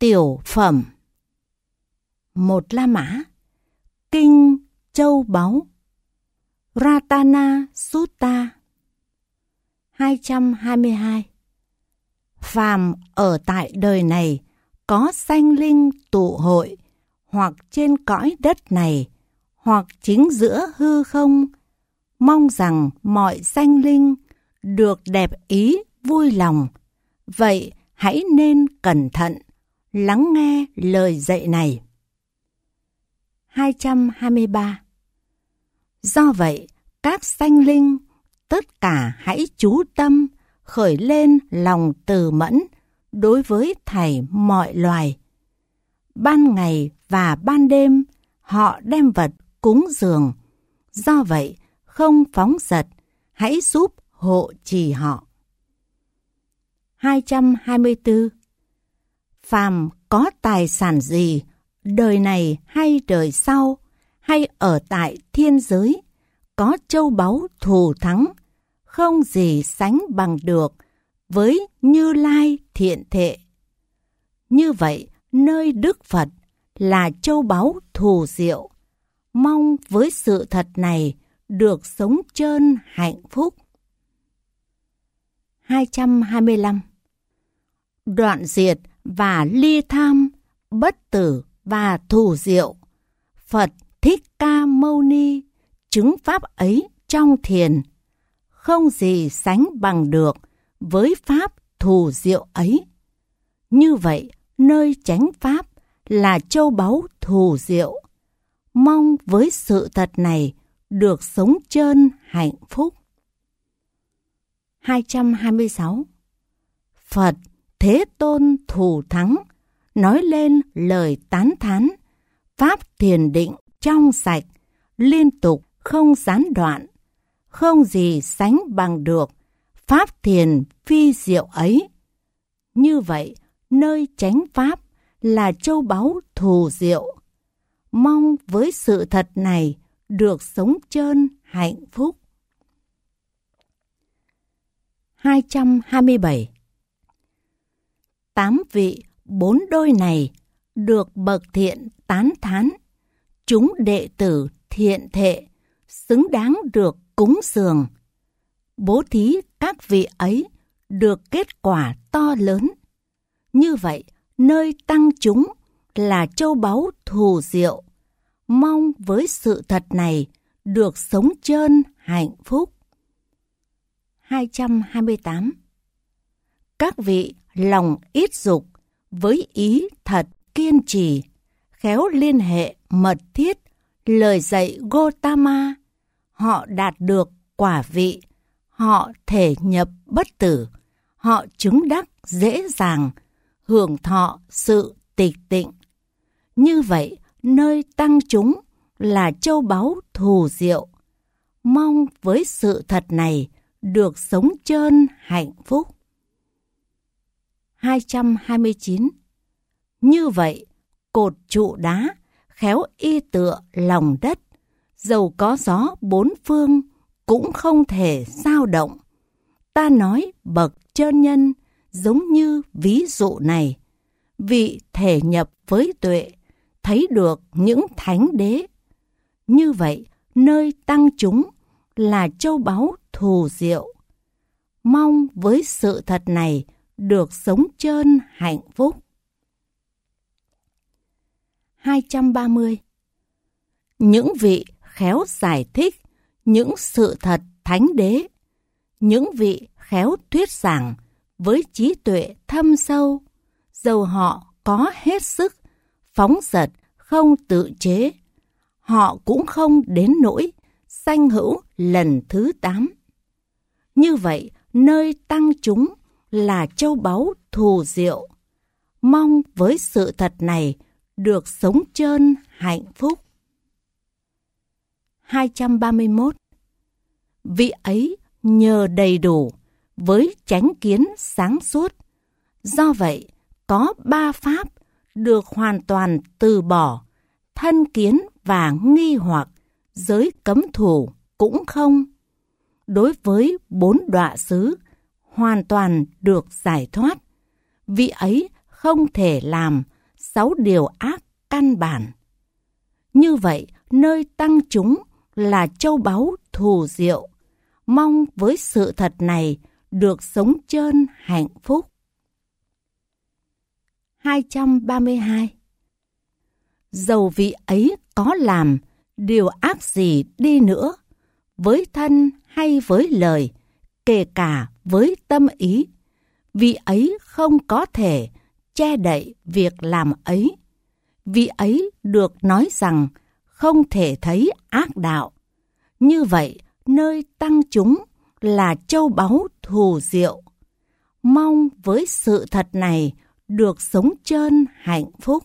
Tiểu phẩm Một La Mã, Kinh Châu Báu, Ratana Sutta. 222. Phàm ở tại đời này có sanh linh tụ hội, hoặc trên cõi đất này, hoặc chính giữa hư không, mong rằng mọi sanh linh được đẹp ý vui lòng. Vậy hãy nên cẩn thận, lắng nghe lời dạy này. 223. Do vậy, các sanh linh, tất cả hãy chú tâm, khởi lên lòng từ mẫn đối với thảy mọi loài. Ban ngày và ban đêm, họ đem vật cúng dường. Do vậy, không phóng dật, hãy giúp hộ trì họ. 224. Phàm có tài sản gì, đời này hay đời sau, hay ở tại thiên giới, có châu báu thù thắng, không gì sánh bằng được với Như Lai thiện thệ. Như vậy, nơi Đức Phật là châu báu thù diệu, mong với sự thật này được sống trơn hạnh phúc. 225. Đoạn diệt và ly tham, bất tử và thù diệu, Phật Thích Ca Mâu Ni chứng pháp ấy trong thiền, không gì sánh bằng được với pháp thù diệu ấy. Như vậy, nơi chánh pháp là châu báu thù diệu, mong với sự thật này được sống trơn hạnh phúc. 226. Phật Thế Tôn thù thắng, nói lên lời tán thán, pháp thiền định trong sạch, liên tục không gián đoạn, không gì sánh bằng được pháp thiền phi diệu ấy. Như vậy, nơi chánh pháp là châu báu thù diệu, mong với sự thật này được sống trơn hạnh phúc. 227. 8 vị 4 đôi này được bậc thiện tán thán, chúng đệ tử thiện thệ xứng đáng được cúng dường. Bố thí các vị ấy được kết quả to lớn. Như vậy, nơi tăng chúng là châu báu thù diệu, mong với sự thật này được sống trơn hạnh phúc. 228. Các vị lòng ít dục, với ý thật kiên trì, khéo liên hệ mật thiết lời dạy Gotama, họ đạt được quả vị, họ thể nhập bất tử, họ chứng đắc dễ dàng, hưởng thọ sự tịch tịnh. Như vậy, nơi tăng chúng là châu báu thù diệu, mong với sự thật này được sống trơn hạnh phúc. 229. Như vậy, cột trụ đá, khéo y tựa lòng đất, dầu có gió bốn phương, cũng không thể dao động. Ta nói bậc chơn nhân, giống như ví dụ này, vị thể nhập với tuệ, thấy được những thánh đế. Như vậy, nơi tăng chúng là châu báu thù diệu, mong với sự thật này được sống trơn hạnh phúc. 230. Những vị khéo giải thích những sự thật thánh đế, những vị khéo thuyết giảng với trí tuệ thâm sâu, dầu họ có hết sức phóng dật không tự chế, họ cũng không đến nỗi sanh hữu lần thứ 8. Như vậy, nơi tăng chúng là châu báu thù diệu, mong với sự thật này được sống trơn hạnh phúc. 231. Vị ấy nhờ đầy đủ với chánh kiến sáng suốt, do vậy có 3 pháp được hoàn toàn từ bỏ, thân kiến và nghi hoặc, giới cấm thủ cũng không. Đối với 4 đọa xứ hoàn toàn được giải thoát, vị ấy không thể làm 6 điều ác căn bản. Như vậy, nơi tăng chúng là châu báu thù diệu, mong với sự thật này được sống trơn hạnh phúc. 232. Dầu vị ấy có làm điều ác gì đi nữa, với thân hay với lời, kể cả với tâm ý, vị ấy không có thể che đậy việc làm ấy. Vị ấy được nói rằng không thể thấy ác đạo. Như vậy, nơi tăng chúng là châu báu thù diệu, mong với sự thật này được sống trơn hạnh phúc.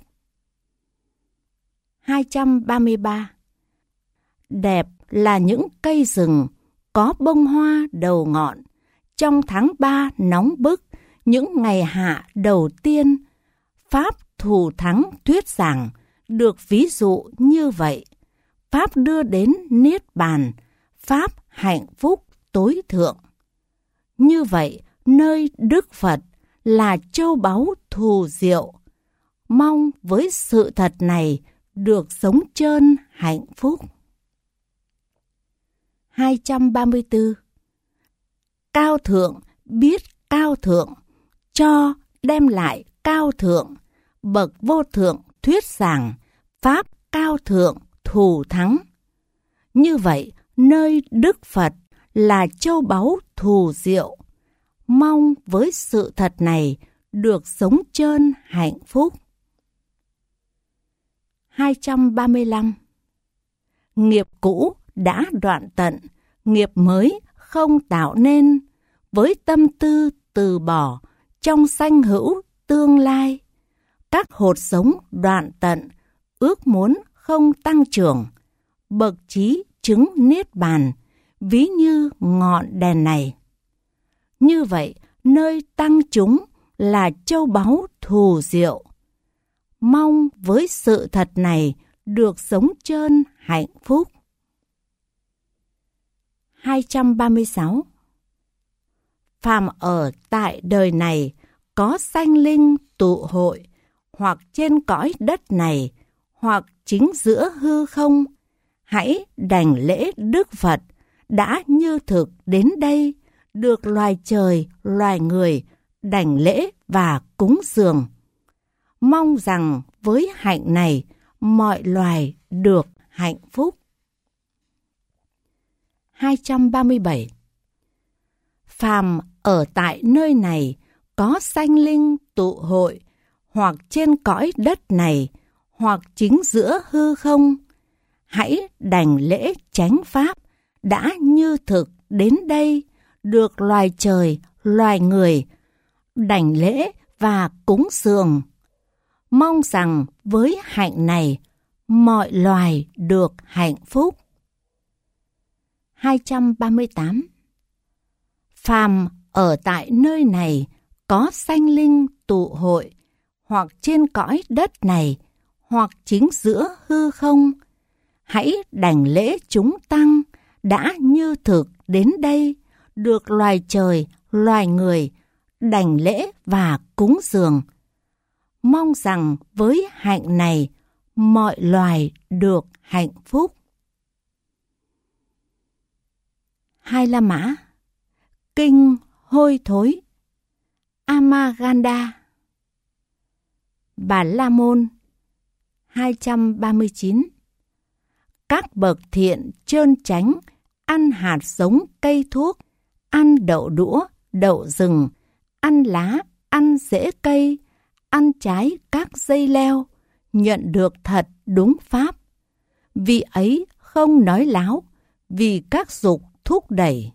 233. Đẹp là những cây rừng có bông hoa đầu ngọn, trong tháng 3 nóng bức, những ngày hạ đầu tiên. Pháp thù thắng thuyết giảng được ví dụ như vậy. Pháp đưa đến niết bàn, Pháp hạnh phúc tối thượng. Như vậy, nơi Đức Phật là châu báu thù diệu, mong với sự thật này được sống trơn hạnh phúc. 234. Cao thượng biết cao thượng, cho đem lại cao thượng, bậc vô thượng thuyết giảng, Pháp cao thượng thù thắng. Như vậy, nơi Đức Phật là châu báu thù diệu, mong với sự thật này được sống trơn hạnh phúc. 235. Nghiệp cũ đã đoạn tận, nghiệp mới không tạo nên, với tâm tư từ bỏ trong sanh hữu tương lai. Các hột giống đoạn tận, ước muốn không tăng trưởng, bậc trí chứng niết bàn, ví như ngọn đèn này. Như vậy, nơi tăng chúng là châu báu thù diệu, mong với sự thật này được sống trơn hạnh phúc. 236. Phàm ở tại đời này có sanh linh tụ hội, hoặc trên cõi đất này, hoặc chính giữa hư không, hãy đảnh lễ Đức Phật đã như thực đến đây, được loài trời, loài người đảnh lễ và cúng dường. Mong rằng với hạnh này, mọi loài được hạnh phúc. 237. Phàm ở tại nơi này có sanh linh tụ hội, hoặc trên cõi đất này, hoặc chính giữa hư không, hãy đảnh lễ chánh pháp đã như thực đến đây, được loài trời, loài người đảnh lễ và cúng dường. Mong rằng với hạnh này, mọi loài được hạnh phúc. 238. Phàm ở tại nơi này có sanh linh tụ hội, hoặc trên cõi đất này, hoặc chính giữa hư không, hãy đảnh lễ chúng tăng đã như thực đến đây, được loài trời, loài người đảnh lễ và cúng dường. Mong rằng với hạnh này, mọi loài được hạnh phúc. 2 La Mã. Kinh hôi thối. Amaganda. Bà La Môn. 239. Các bậc thiện trơn chánh, ăn hạt giống cây thuốc, ăn đậu đũa, đậu rừng, ăn lá, ăn rễ cây, ăn trái các dây leo, nhận được thật đúng pháp. Vì ấy không nói láo, vì các dục thúc đẩy.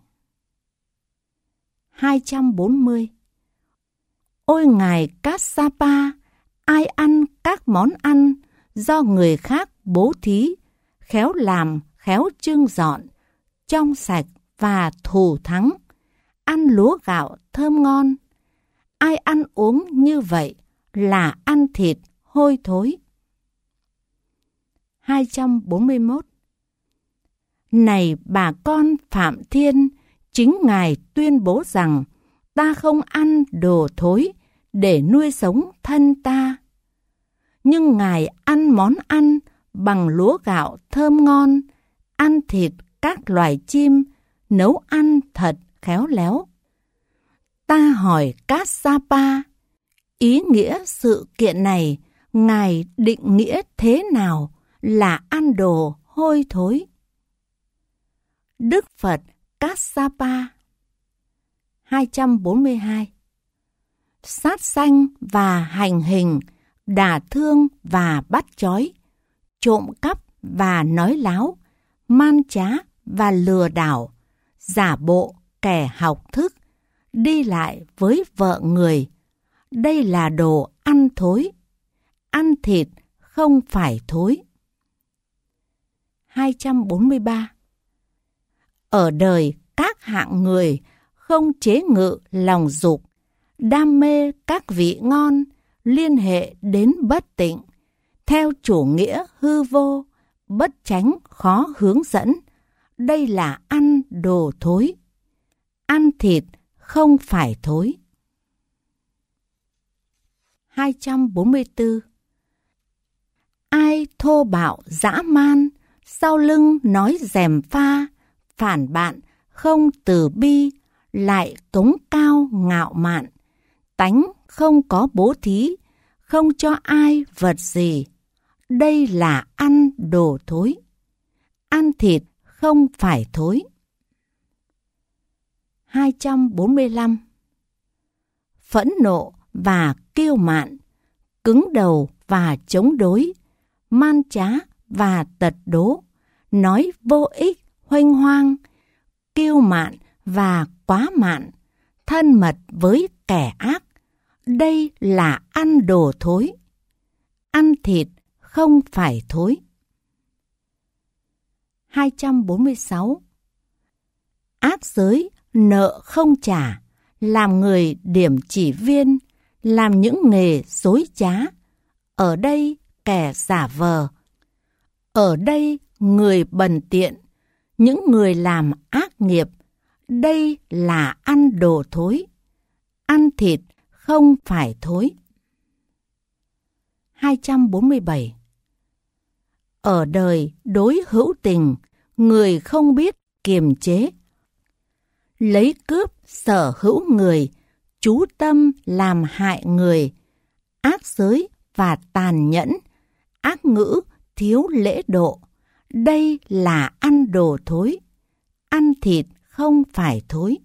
240. Ôi ngài Kassapa, ai ăn các món ăn do người khác bố thí, khéo làm, khéo trưng dọn, trong sạch và thù thắng, ăn lúa gạo thơm ngon. Ai ăn uống như vậy là ăn thịt hôi thối. 241. Này bà con Phạm Thiên, chính ngài tuyên bố rằng ta không ăn đồ thối để nuôi sống thân ta. nhưng Ngài ăn món ăn bằng lúa gạo thơm ngon, ăn thịt các loài chim, nấu ăn thật khéo léo. Ta hỏi Kassapa, ý nghĩa sự kiện này Ngài định nghĩa thế nào là ăn đồ hôi thối? Đức Phật Kassapa 242. Sát sanh và hành hình, đả thương và bắt chói, trộm cắp và nói láo, man trá và lừa đảo, giả bộ kẻ học thức, đi lại với vợ người. Đây là đồ ăn thối. Ăn thịt không phải thối. 243. Ở đời các hạng người không chế ngự lòng dục, đam mê các vị ngon, liên hệ đến bất tịnh, theo chủ nghĩa hư vô, bất chánh khó hướng dẫn. Đây là ăn đồ thối. Ăn thịt không phải thối. 244. Ai thô bạo dã man, sau lưng nói gièm pha, phản bạn không từ bi, lại cống cao ngạo mạn, tánh không có bố thí, không cho ai vật gì. Đây là ăn đồ thối. Ăn thịt không phải thối. 245. Phẫn nộ và kiêu mạn, cứng đầu và chống đối, man trá và tật đố, nói vô ích huênh hoang, kiêu mạn và quá mạn, thân mật với kẻ ác. Đây là ăn đồ thối. Ăn thịt không phải thối. 246. Ác giới nợ không trả, làm người điểm chỉ viên, làm những nghề dối trá. Ở đây kẻ giả vờ. Ở đây người bần tiện, những người làm ác nghiệp. Đây là ăn đồ thối. Ăn thịt không phải thối. 247. Ở đời đối hữu tình, người không biết kiềm chế. Lấy cướp sở hữu người, chú tâm làm hại người. Ác giới và tàn nhẫn, ác ngữ thiếu lễ độ. Đây là ăn đồ thối. Ăn thịt không phải thối.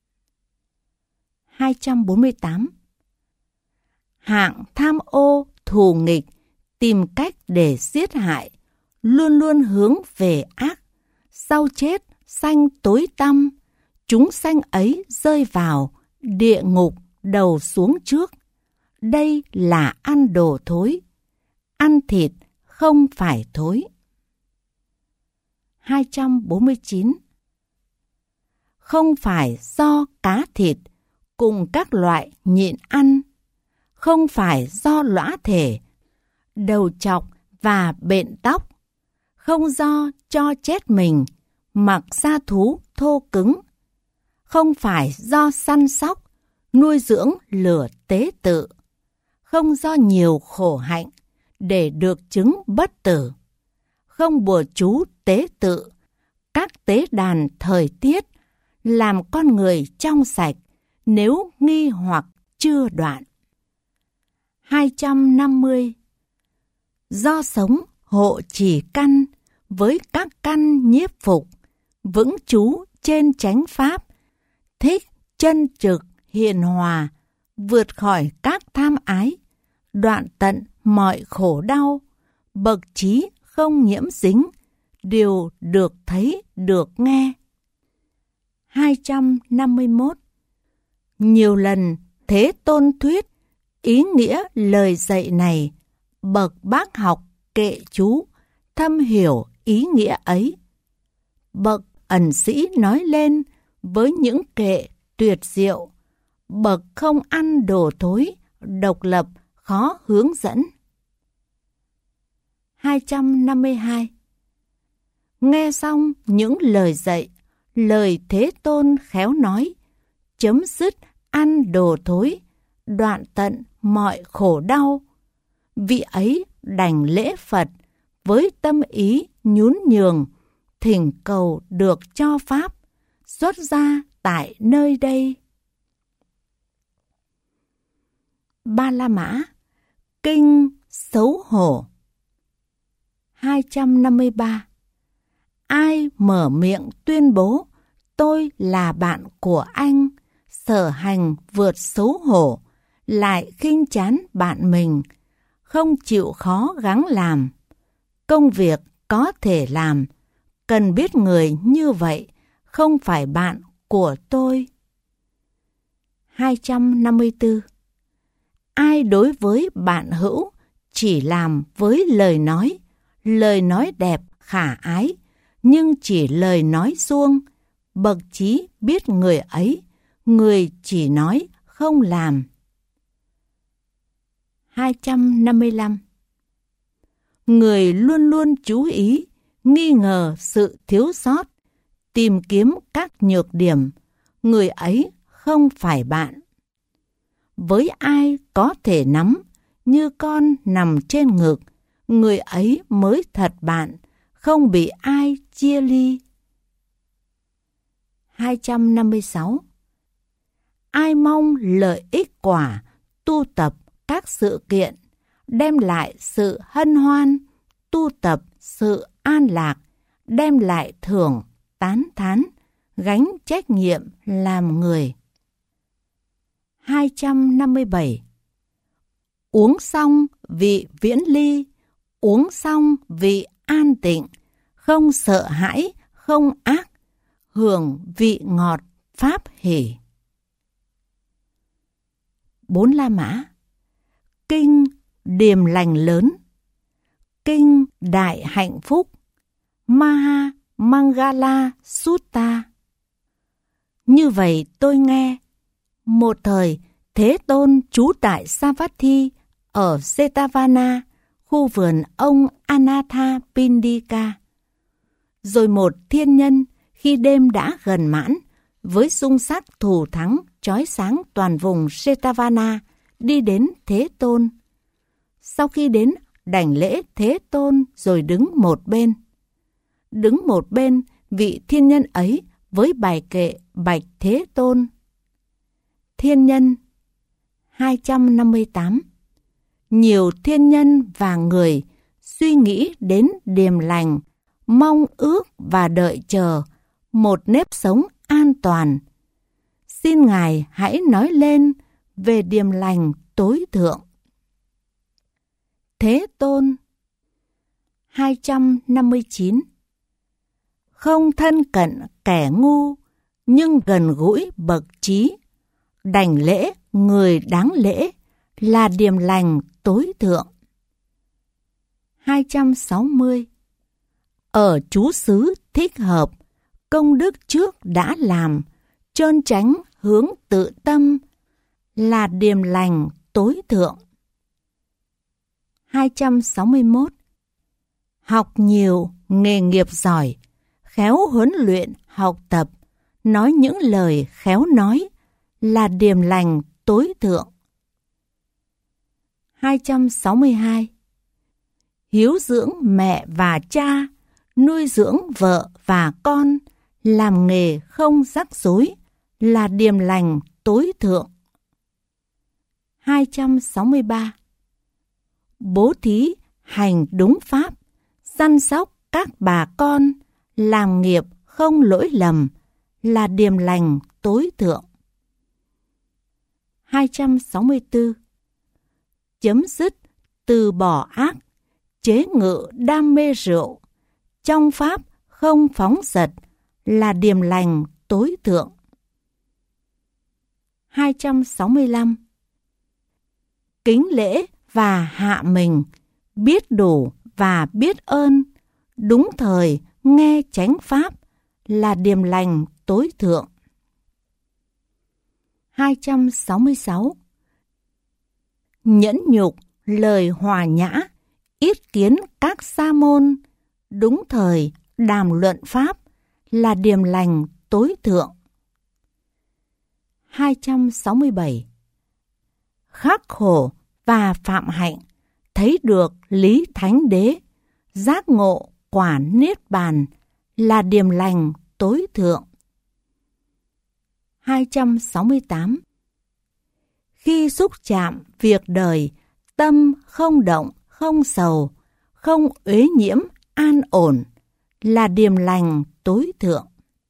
248. Hạng tham ô thù nghịch, tìm cách để giết hại, luôn luôn hướng về ác. Sau chết sanh tối tăm, chúng sanh ấy rơi vào địa ngục đầu xuống trước. Đây là ăn đồ thối. Ăn thịt không phải thối. 249. Không phải do cá thịt cùng các loại nhịn ăn, không phải do lõa thể, đầu trọc và bện tóc, không do cho chết mình, mặc da thú thô cứng, không phải do săn sóc, nuôi dưỡng lửa tế tự, không do nhiều khổ hạnh để được chứng bất tử, không bùa chú tế tự, các tế đàn thời tiết, làm con người trong sạch nếu nghi hoặc chưa đoạn. 250. Do sống hộ trì căn với các căn nhiếp phục, vững trú trên chánh pháp, thích chân trực hiền hòa, vượt khỏi các tham ái, đoạn tận mọi khổ đau, bậc trí không nhiễm dính, điều được thấy được nghe. 251. Nhiều lần Thế Tôn thuyết ý nghĩa lời dạy này, bậc bác học kệ chú thâm hiểu ý nghĩa ấy. Bậc ẩn sĩ nói lên với những kệ tuyệt diệu, bậc không ăn đồ thối, độc lập, khó hướng dẫn. 252. Nghe xong những lời dạy, lời Thế Tôn khéo nói, chấm dứt ăn đồ thối, đoạn tận mọi khổ đau. Vị ấy đảnh lễ Phật với tâm ý nhún nhường, thỉnh cầu được cho Pháp xuất ra tại nơi đây. Ba La Mã, Kinh xấu hổ. 253. Ai mở miệng tuyên bố tôi là bạn của anh, sở hành vượt xấu hổ, lại khinh chán bạn mình, không chịu khó gắng làm. Công việc có thể làm, cần biết người như vậy không phải bạn của tôi. 254. Ai đối với bạn hữu chỉ làm với lời nói đẹp khả ái, nhưng chỉ lời nói suông, bậc trí biết người ấy, người chỉ nói không làm. 255. Người luôn luôn chú ý, nghi ngờ sự thiếu sót, tìm kiếm các nhược điểm, người ấy không phải bạn. Với ai có thể nắm như con nằm trên ngực, người ấy mới thật bạn, không bị ai chia ly. 256. Ai mong lợi ích quả, tu tập các sự kiện, đem lại sự hân hoan, tu tập sự an lạc, đem lại thưởng, tán thán, gánh trách nhiệm làm người. 257. Uống xong vị viễn ly, uống xong vị an tịnh, không sợ hãi, không ác, hưởng vị ngọt pháp hỷ. 4 La Mã, Kinh điềm lành lớn, Kinh đại hạnh phúc, Maha Mangala Sutta. Như vậy tôi nghe, một thời Thế Tôn trú tại Savatthi ở Jetavana, khu vườn ông Anatha Pindika. Rồi một thiên nhân khi đêm đã gần mãn, với xung sắc thù thắng chói sáng toàn vùng Jetavana, đi đến Thế Tôn. Sau khi đến đảnh lễ Thế Tôn rồi đứng một bên. Đứng một bên, vị thiên nhân ấy với bài kệ bạch Thế Tôn. Thiên nhân. 258. Nhiều thiên nhân và người suy nghĩ đến điềm lành, mong ước và đợi chờ một nếp sống an toàn. Xin Ngài hãy nói lên về điềm lành tối thượng. Thế Tôn. 259. Không thân cận kẻ ngu, nhưng gần gũi bậc trí, đảnh lễ người đáng lễ là điềm lành tối thượng. 260. Ở trú xứ thích hợp, công đức trước đã làm, trơn tránh hướng tự tâm là điềm lành tối thượng. 261. Học nhiều, nghề nghiệp giỏi, khéo huấn luyện học tập, nói những lời khéo nói là điềm lành tối thượng. 262. Hiếu dưỡng mẹ và cha, nuôi dưỡng vợ và con, làm nghề không rắc rối là điềm lành tối thượng. 263. Bố thí hành đúng pháp, săn sóc các bà con, làm nghiệp không lỗi lầm là điềm lành tối thượng. 264. Chấm dứt từ bỏ ác, chế ngự đam mê rượu, trong pháp không phóng dật là điềm lành tối thượng. 265. Kính lễ và hạ mình, biết đủ và biết ơn, đúng thời nghe chánh pháp là điềm lành tối thượng. 266. Nhẫn nhục, lời hòa nhã, ít kiến các sa môn, đúng thời đàm luận pháp là điềm lành tối thượng. 267. Khắc khổ và phạm hạnh, thấy được lý thánh đế, giác ngộ quả niết bàn là điềm lành tối thượng. 268. Khi xúc chạm việc đời, tâm không động, không sầu, không uế nhiễm, an ổn, là điềm lành tối thượng.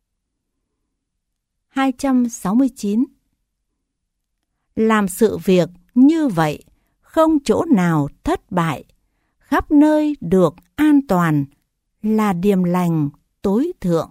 269. Làm sự việc như vậy, không chỗ nào thất bại, khắp nơi được an toàn, là điềm lành tối thượng.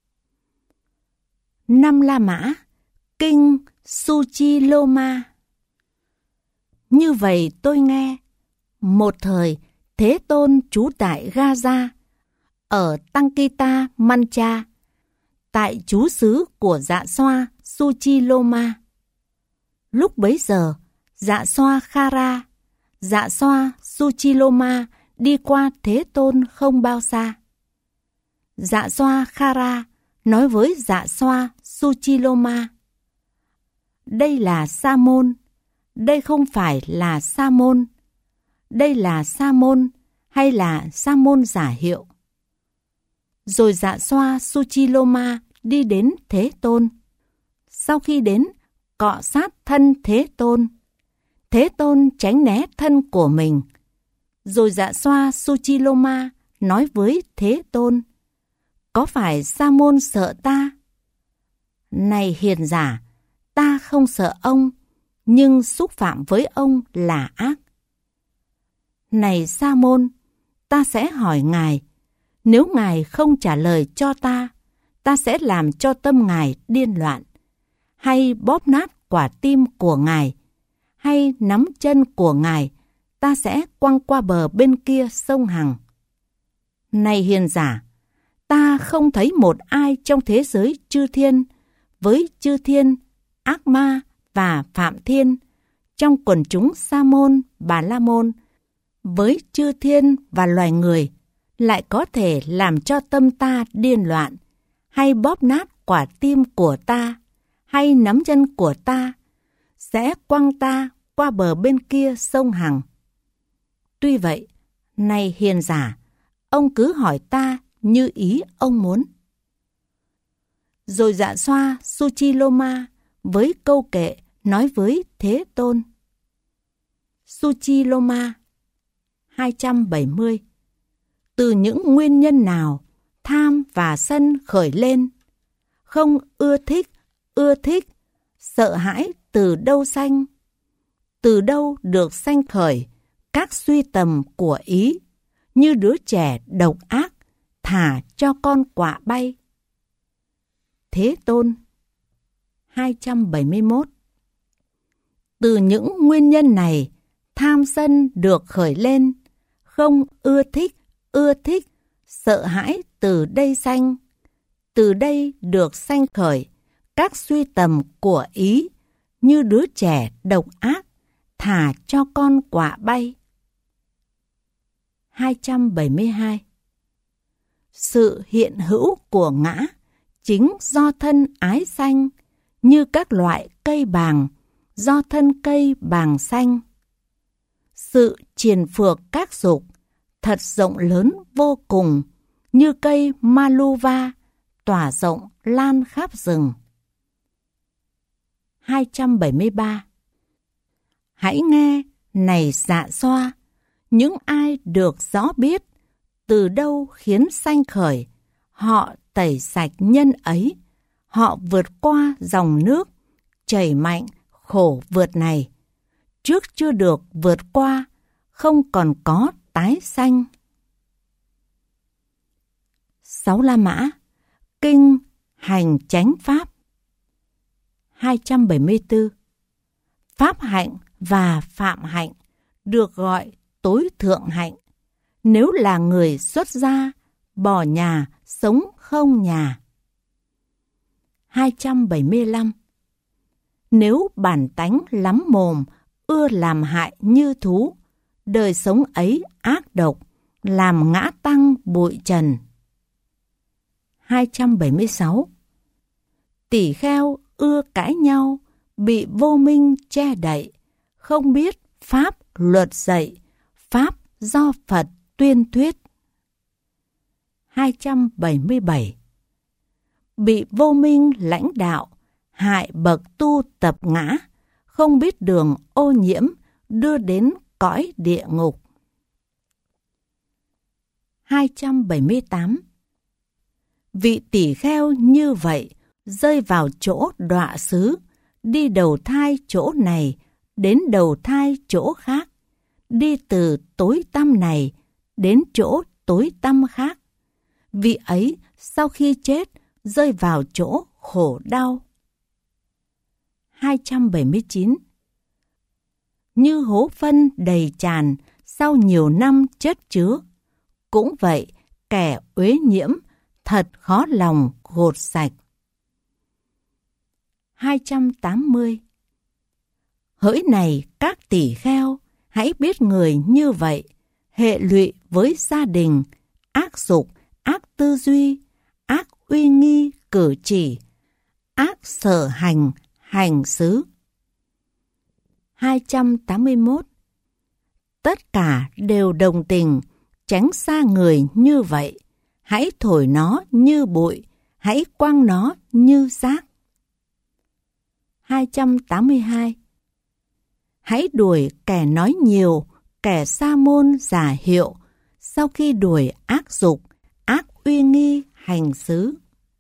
5 La Mã, Kinh Suchiloma. Như vậy tôi nghe, một thời Thế Tôn trú tại Gaza, ở Tankita Mancha, tại trú xứ của Dạ Xoa Suchiloma. Lúc bấy giờ, Dạ Xoa Khara, Dạ Xoa Suchiloma đi qua Thế Tôn không bao xa. Dạ Xoa Khara nói với Dạ Xoa Suchiloma: đây là Sa môn, đây không phải là Sa môn, đây là Sa môn hay là Sa môn giả hiệu. Rồi Dạ Xoa Suchiloma đi đến Thế Tôn. Sau khi đến, cọ sát thân Thế Tôn. Thế Tôn tránh né thân của mình. Rồi Dạ Xoa Suchiloma nói với Thế Tôn: có phải Sa môn sợ ta? Này hiền giả, ta không sợ ông, nhưng xúc phạm với ông là ác. Này Sa môn, ta sẽ hỏi ngài, nếu ngài không trả lời cho ta sẽ làm cho tâm ngài điên loạn, hay bóp nát quả tim của ngài, hay nắm chân của ngài, ta sẽ quăng qua bờ bên kia sông Hằng. Này hiền giả, ta không thấy một ai trong thế giới chư thiên, với chư thiên, ác ma và phạm thiên, trong quần chúng Sa môn, Bà La môn, với chư thiên và loài người, lại có thể làm cho tâm ta điên loạn, hay bóp nát quả tim của ta, hay nắm chân của ta, sẽ quăng ta qua bờ bên kia sông Hằng. Tuy vậy, này hiền giả, ông cứ hỏi ta như ý ông muốn. Rồi Dạ Xoa Suchiloma với câu kệ nói với Thế Tôn: Suchiloma. 270. Từ những nguyên nhân nào tham và sân khởi lên? Không ưa thích, sợ hãi từ đâu sanh? Từ đâu được sanh khởi các suy tầm của ý, như đứa trẻ độc ác thả cho con quạ bay? Thế Tôn. 271. Từ những nguyên nhân này, tham sân được khởi lên, không ưa thích, sợ hãi từ đây sanh. Từ đây được sanh khởi các suy tầm của ý, như đứa trẻ độc ác thả cho con quạ bay. 272. Sự hiện hữu của ngã chính do thân ái sanh, như các loại cây bàng, do thân cây bàng sanh. Sự triền phược các dục thật rộng lớn vô cùng, như cây Maluva tỏa rộng lan khắp rừng. 273. Hãy nghe, này Dạ Xoa, những ai được rõ biết từ đâu khiến sanh khởi, họ tẩy sạch nhân ấy, họ vượt qua dòng nước chảy mạnh khổ vượt này, trước chưa được vượt qua, không còn có tái sanh. 6 La Mã, Kinh Hành Chánh Pháp. 274. Pháp hạnh và phạm hạnh được gọi tối thượng hạnh. Nếu là người xuất gia, bỏ nhà, sống không nhà. 275. Nếu bản tánh lắm mồm, ưa làm hại như thú, đời sống ấy ác độc, làm ngã tăng bụi trần. 276. Tỷ kheo ưa cãi nhau, bị vô minh che đậy, không biết pháp luật dạy, Pháp do Phật tuyên thuyết. 277. Bị vô minh lãnh đạo, hại bậc tu tập ngã, không biết đường ô nhiễm, đưa đến cõi địa ngục. 278. Vị tỷ kheo như vậy, rơi vào chỗ đọa xứ, đi đầu thai chỗ này, đến đầu thai chỗ khác, đi từ tối tăm này đến chỗ tối tăm khác. Vị ấy sau khi chết rơi vào chỗ khổ đau. 279. Như hố phân đầy tràn sau nhiều năm chất chứa, cũng vậy kẻ uế nhiễm thật khó lòng gột sạch. 280. Hỡi này các tỷ kheo, hãy biết người như vậy, hệ lụy với gia đình, ác dục, ác tư duy, ác uy nghi cử chỉ, ác sở hành, hành xứ. 281. Tất cả đều đồng tình, tránh xa người như vậy, hãy thổi nó như bụi, hãy quăng nó như rác. 282. Hãy đuổi kẻ nói nhiều, kẻ sa môn giả hiệu, sau khi đuổi ác dục, ác uy nghi hành xứ.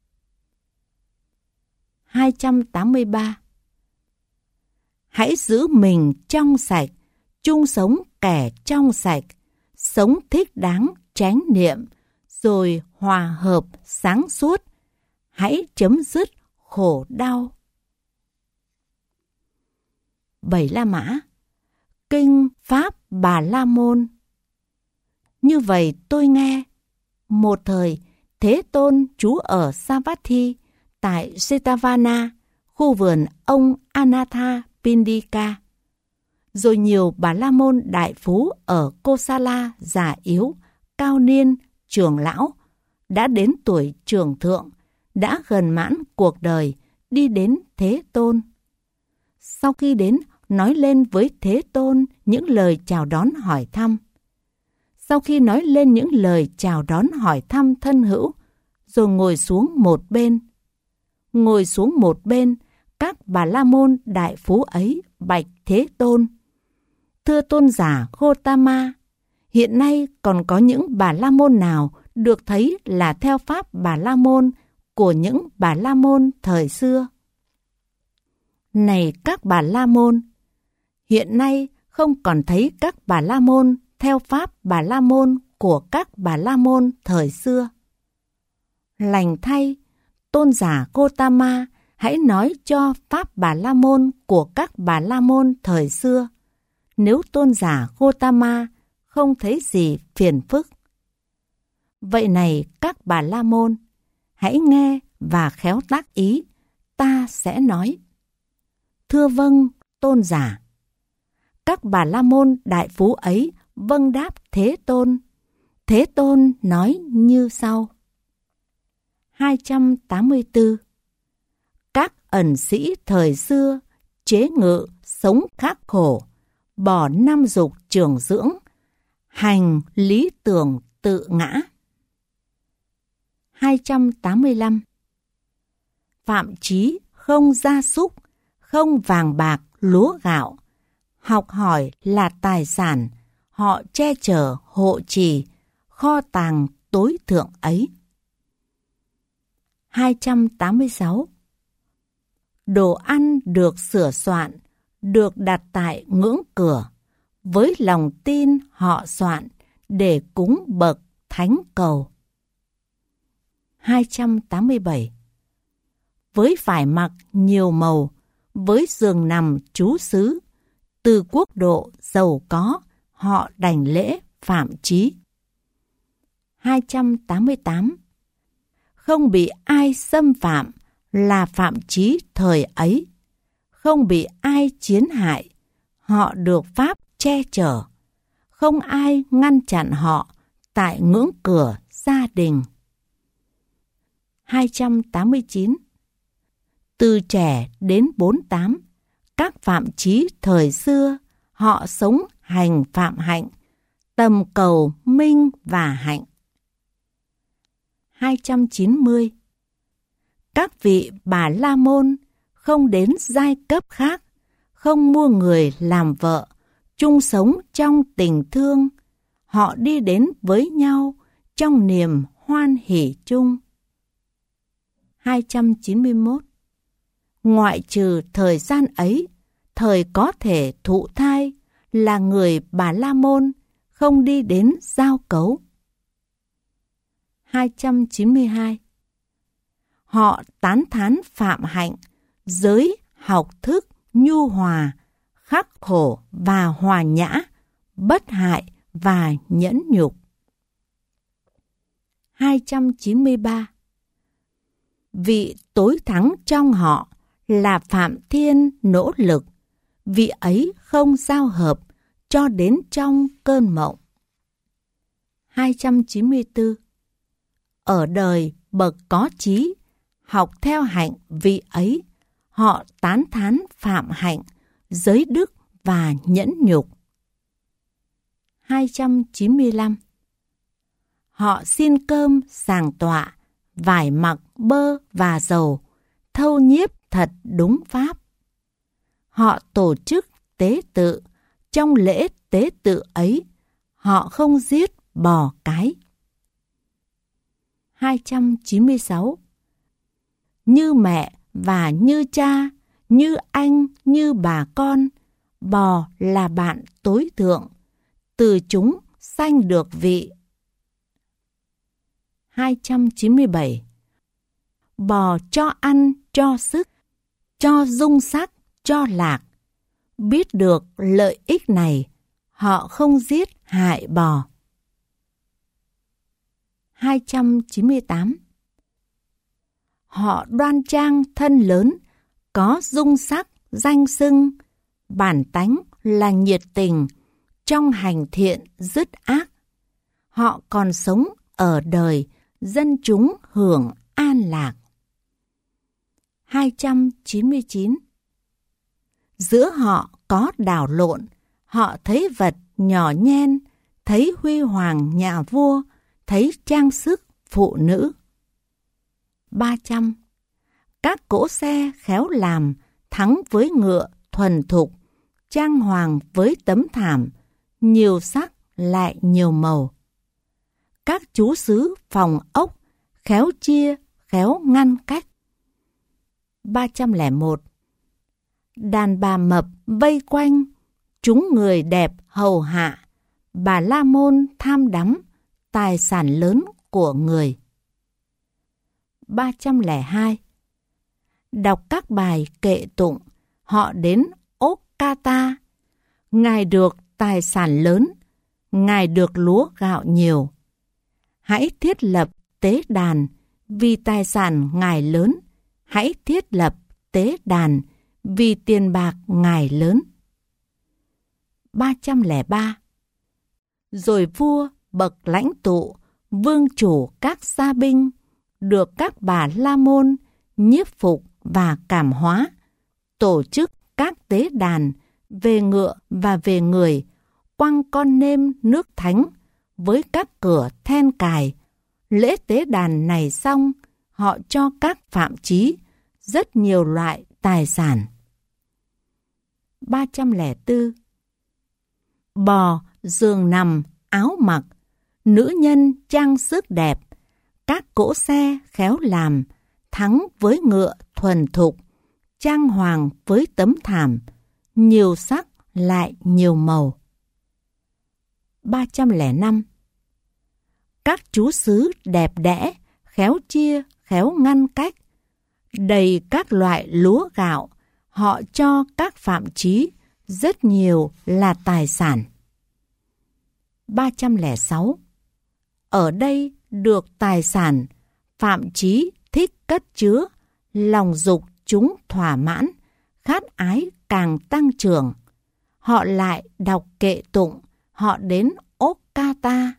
283. Hãy giữ mình trong sạch, chung sống kẻ trong sạch, sống thích đáng chánh niệm, rồi hòa hợp sáng suốt, hãy chấm dứt khổ đau. 7 La Mã. Kinh Pháp Bà La Môn. Như vậy tôi nghe, một thời Thế Tôn trú ở Savatthi tại Jetavana, khu vườn ông Anatha Pindika. Rồi nhiều Bà La Môn đại phú ở Kosala già yếu, cao niên, trưởng lão, đã đến tuổi trưởng thượng, đã gần mãn cuộc đời, đi đến Thế Tôn. Sau khi đến, nói lên với Thế Tôn những lời chào đón hỏi thăm. Sau khi nói lên những lời chào đón hỏi thăm thân hữu, rồi ngồi xuống một bên. Ngồi xuống một bên, các Bà La Môn đại phú ấy bạch Thế Tôn: Thưa tôn giả Gotama, hiện nay còn có những Bà La Môn nào được thấy là theo pháp Bà La Môn của những Bà La Môn thời xưa? Này các Bà La Môn, hiện nay không còn thấy các Bà La Môn theo pháp Bà La Môn của các Bà La Môn thời xưa. Lành thay, tôn giả Gotama hãy nói cho pháp Bà La Môn của các Bà La Môn thời xưa, nếu tôn giả Gotama không thấy gì phiền phức. Vậy này các Bà La Môn, hãy nghe và khéo tác ý, ta sẽ nói. Thưa vâng, tôn giả. Các Bà La Môn đại phú ấy vâng đáp Thế Tôn. Thế Tôn nói như sau. 284. Các ẩn sĩ thời xưa chế ngự sống khắc khổ, bỏ năm dục trường dưỡng, hành lý tưởng tự ngã. 285. Phạm chí không gia súc, không vàng bạc lúa gạo, học hỏi là tài sản, họ che chở hộ trì, kho tàng tối thượng ấy. 286. Đồ ăn được sửa soạn, được đặt tại ngưỡng cửa, với lòng tin họ soạn để cúng bậc thánh cầu. 287. Với vải mặc nhiều màu, với giường nằm trú xứ, từ quốc độ giàu có, họ đảnh lễ phạm chí. 288. Không bị ai xâm phạm là phạm chí thời ấy, không bị ai chiến hại, họ được pháp che chở, không ai ngăn chặn họ tại ngưỡng cửa gia đình. 289. Từ trẻ đến 48, các phạm chí thời xưa, họ sống hành phạm hạnh, tầm cầu minh và hạnh. 290. Các vị Bà La Môn không đến giai cấp khác, không mua người làm vợ, chung sống trong tình thương. Họ đi đến với nhau trong niềm hoan hỷ chung. 291. Ngoại trừ thời gian ấy, thời có thể thụ thai, là người Bà La Môn không đi đến giao cấu. 292. Họ tán thán phạm hạnh, giới học thức, nhu hòa, khắc khổ và hòa nhã, bất hại và nhẫn nhục. 293. Vị tối thắng trong họ là Phạm Thiên nỗ lực, vị ấy không giao hợp cho đến trong cơn mộng. 294. Ở đời bậc có trí, học theo hạnh vị ấy, họ tán thán phạm hạnh, giới đức và nhẫn nhục. 295. Họ xin cơm sàng tọa, vải mặc bơ và dầu, thâu nhiếp thật đúng pháp. Họ tổ chức tế tự, trong lễ tế tự ấy, họ không giết bò cái. 296. Như mẹ và như cha, như anh, như bà con, bò là bạn tối thượng, từ chúng sanh được vị. 297. Bò cho ăn, cho sức, cho dung sắc, cho lạc. Biết được lợi ích này, họ không giết hại bò. 298. Họ đoan trang thân lớn, có dung sắc, danh xưng, bản tánh là nhiệt tình, trong hành thiện dứt ác. Họ còn sống ở đời, dân chúng hưởng an lạc. 299. Giữa họ có đảo lộn, họ thấy vật nhỏ nhen, thấy huy hoàng nhà vua, thấy trang sức phụ nữ. 300. Các cỗ xe khéo làm, thắng với ngựa thuần thục, trang hoàng với tấm thảm, nhiều sắc lại nhiều màu. Các chú xứ phòng ốc, khéo chia, khéo ngăn cách. 301. Đàn bà mập vây quanh, chúng người đẹp hầu hạ, Bà La Môn tham đắm, tài sản lớn của người. 302. Đọc các bài kệ tụng, họ đến Okata, Ngài được tài sản lớn, Ngài được lúa gạo nhiều. Hãy thiết lập tế đàn, vì tài sản Ngài lớn, hãy thiết lập tế đàn, vì tiền bạc Ngài lớn. 303. Rồi vua, bậc lãnh tụ, vương chủ các gia binh, được các Bà La Môn nhiếp phục và cảm hóa, tổ chức các tế đàn về ngựa và về người, quăng con nêm nước thánh với các cửa then cài. Lễ tế đàn này xong, họ cho các phạm chí rất nhiều loại tài sản. 304. Bò, giường nằm, áo mặc, nữ nhân trang sức đẹp, các cỗ xe khéo làm, thắng với ngựa thuần thục, trang hoàng với tấm thảm, nhiều sắc lại nhiều màu. 305. Các chú xứ đẹp đẽ, khéo chia, khéo ngăn cách, đầy các loại lúa gạo, họ cho các phạm chí rất nhiều là tài sản. 306. Ở đây được tài sản, phạm chí thích cất chứa, lòng dục chúng thỏa mãn, khát ái càng tăng trưởng. Họ lại đọc kệ tụng, họ đến Okata.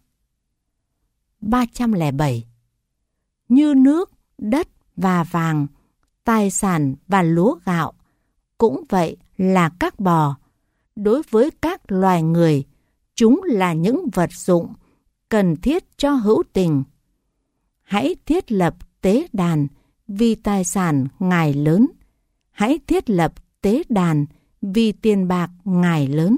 307. Như nước, đất và vàng, tài sản và lúa gạo, cũng vậy là các bò. Đối với các loài người, Chúng là những vật dụng cần thiết cho hữu tình. Hãy thiết lập tế đàn vì tài sản Ngài lớn. Hãy thiết lập tế đàn vì tiền bạc Ngài lớn.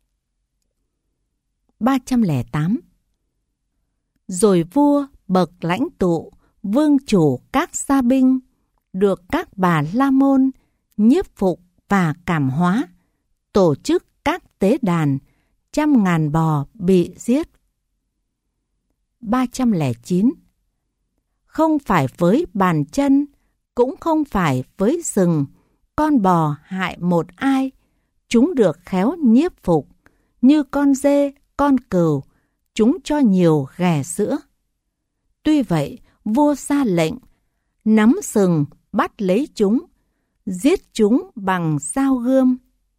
308. Rồi vua, bậc lãnh tụ, vương chủ các gia binh, được các bà la môn nhiếp phục và cảm hóa, tổ chức các tế đàn, 100.000 bò bị giết. 309. Không phải với bàn chân, cũng không phải với rừng, con bò hại một ai, chúng được khéo nhiếp phục, như con dê, con cừu, chúng cho nhiều ghè sữa. Tuy vậy, vua ra lệnh, nắm sừng bắt lấy chúng, giết chúng bằng dao gươm.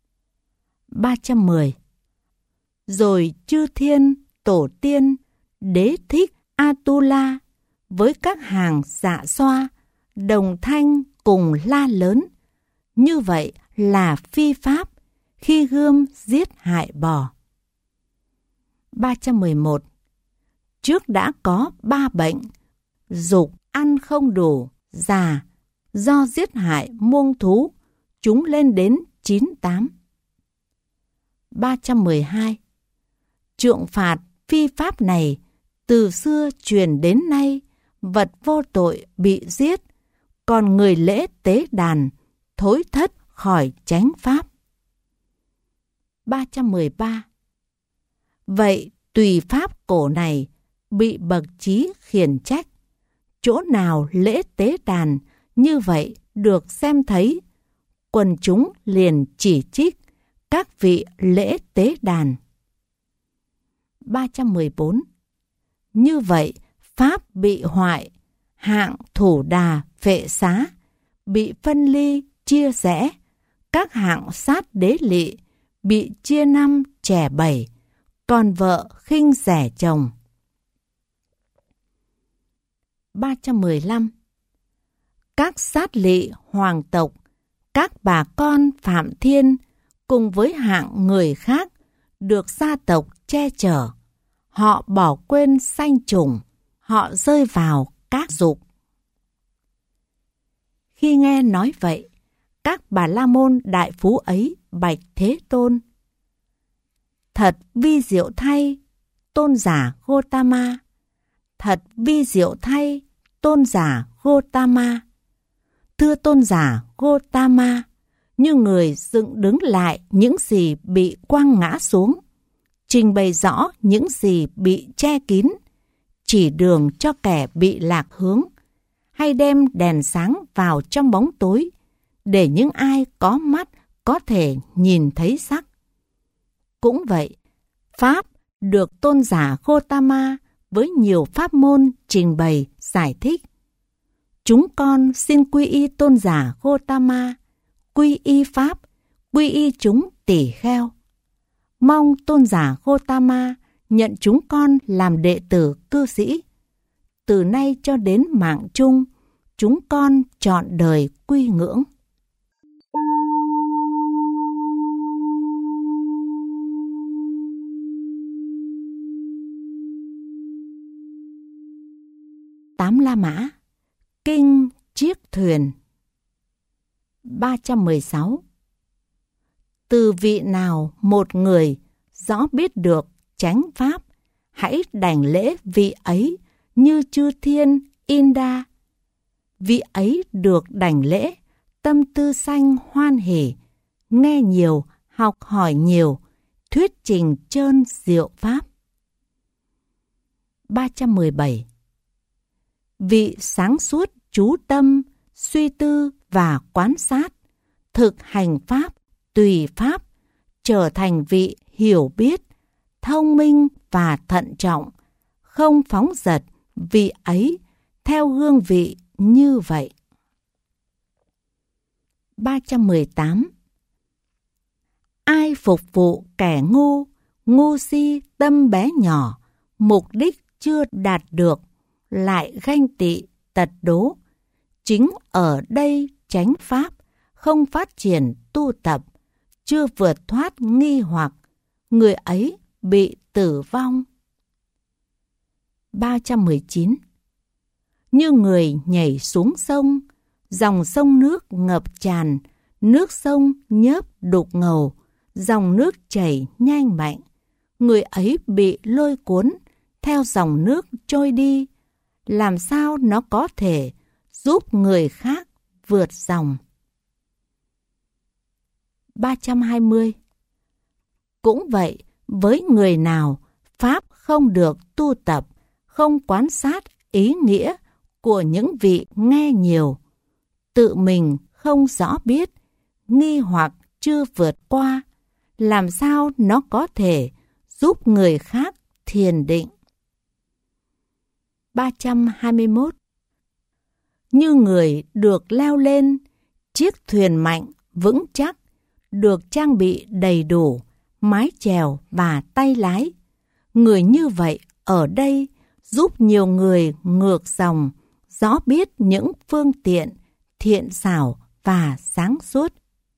310. Rồi chư thiên, tổ tiên, đế thích Atula với các hàng dạ xoa, đồng thanh cùng la lớn. Như vậy là phi pháp khi gươm giết hại bò. 311. Trước đã có 3 bệnh: dục, ăn không đủ, già, do giết hại muông thú, chúng lên đến 98. 312. Trượng phạt phi pháp này từ xưa truyền đến nay, vật vô tội bị giết, còn người lễ tế đàn thối thất khỏi chánh pháp. 313. Vậy tùy pháp cổ này bị bậc trí khiển trách, chỗ nào lễ tế đàn như vậy được xem thấy, quần chúng liền chỉ trích các vị lễ tế đàn. 314. Như vậy pháp bị hoại, hạng thủ đà phệ xá, bị phân ly chia rẽ, các hạng sát đế lỵ bị chia năm trẻ bảy, còn vợ khinh rẻ chồng. 315. Các sát lỵ hoàng tộc, các bà con phạm thiên cùng với hạng người khác được gia tộc che chở, họ bỏ quên sanh chủng, họ rơi vào các dục. Khi nghe nói vậy, các bà la môn đại phú ấy bạch Thế Tôn: Thật vi diệu thay, tôn giả Gotama! Thật vi diệu thay, tôn giả Gotama! Thưa tôn giả Gotama, như người dựng đứng lại những gì bị quăng ngã xuống, trình bày rõ những gì bị che kín, chỉ đường cho kẻ bị lạc hướng, hay đem đèn sáng vào trong bóng tối, để những ai có mắt có thể nhìn thấy sắc. Cũng vậy, Pháp được tôn giả Gotama với nhiều pháp môn trình bày, giải thích. Chúng con xin quy y tôn giả Gotama, quy y Pháp, quy y chúng tỷ kheo. Mong tôn giả Gotama nhận chúng con làm đệ tử cư sĩ. Từ nay cho đến mạng chung, chúng con trọn đời quy ngưỡng. Tám La Mã, Kinh Chiếc Thuyền. 316. Từ vị nào một người rõ biết được chánh pháp, hãy đảnh lễ vị ấy như chư thiên Inda. Vị ấy được đảnh lễ, tâm tư sanh hoan hỉ, nghe nhiều, học hỏi nhiều, thuyết trình trơn diệu pháp. 317. Vị sáng suốt chú tâm, suy tư và quán sát, thực hành pháp, tùy pháp, trở thành vị hiểu biết, thông minh và thận trọng, không phóng dật, vị ấy theo gương vị như vậy. 318. Ai phục vụ kẻ ngu, ngu si tâm bé nhỏ, mục đích chưa đạt được, lại ganh tị, tật đố, chính ở đây chánh pháp, không phát triển tu tập, chưa vượt thoát nghi hoặc, người ấy bị tử vong. 319. Như người nhảy xuống sông, dòng sông nước ngập tràn, nước sông nhớp đục ngầu, dòng nước chảy nhanh mạnh. Người ấy bị lôi cuốn theo dòng nước trôi đi, làm sao nó có thể giúp người khác vượt dòng. 320. Cũng vậy, với người nào Pháp không được tu tập, không quan sát ý nghĩa của những vị nghe nhiều, tự mình không rõ biết, nghi hoặc chưa vượt qua, làm sao nó có thể giúp người khác thiền định. 321. Như người được leo lên chiếc thuyền mạnh, vững chắc, được trang bị đầy đủ, mái chèo và tay lái. Người như vậy ở đây giúp nhiều người ngược dòng, rõ biết những phương tiện thiện xảo và sáng suốt.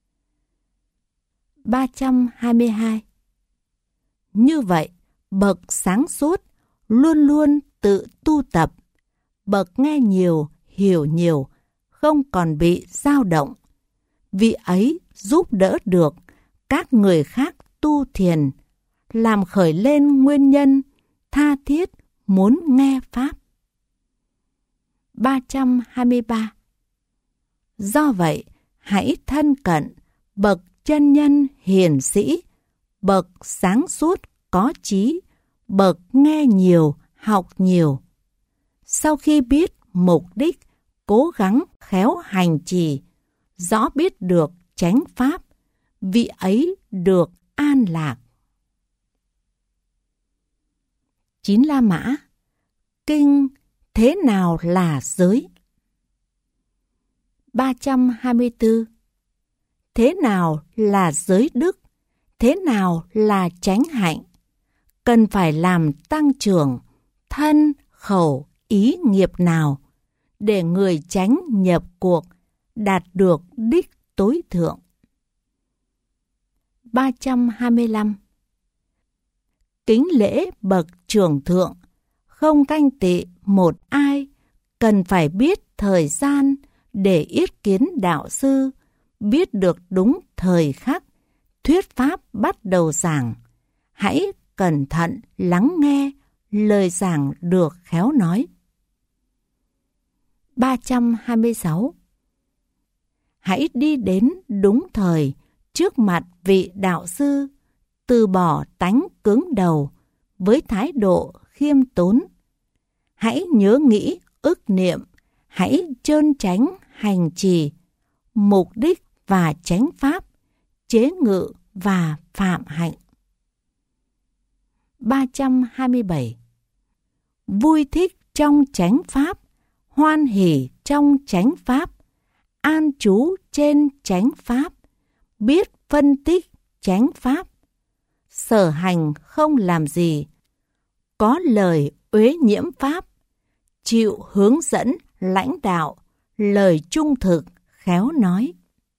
322. Như vậy, bậc sáng suốt luôn luôn tự tu tập, bậc nghe nhiều, hiểu nhiều, không còn bị dao động. Vị ấy giúp đỡ được các người khác tu thiền, làm khởi lên nguyên nhân tha thiết muốn nghe Pháp. 323. Do vậy, hãy thân cận bậc chân nhân hiền sĩ, bậc sáng suốt có trí, bậc nghe nhiều, học nhiều. Sau khi biết mục đích, cố gắng khéo hành trì, rõ biết được chánh pháp, vị ấy được an lạc. 9 La Mã. Kinh thế nào là giới? 324. Thế nào là giới đức? Thế nào là chánh hạnh? Cần phải làm tăng trưởng thân, khẩu, ý nghiệp nào để người chánh nhập cuộc đạt được đích tối thượng? 325. Kính lễ bậc trưởng thượng, không ganh tị một ai, cần phải biết thời gian để yết kiến đạo sư, biết được đúng thời khắc, thuyết pháp bắt đầu giảng. Hãy cẩn thận lắng nghe lời giảng được khéo nói. 326. Hãy đi đến đúng thời trước mặt vị đạo sư, từ bỏ tánh cứng đầu với thái độ khiêm tốn. Hãy nhớ nghĩ ức niệm, hãy trơn tránh hành trì, mục đích và chánh pháp, chế ngự và phạm hạnh. 327. Vui thích trong chánh pháp, hoan hỷ trong chánh pháp, an trú trên chánh pháp, biết phân tích chánh pháp, sở hành không làm gì, có lời uế nhiễm pháp, chịu hướng dẫn lãnh đạo, lời trung thực khéo nói.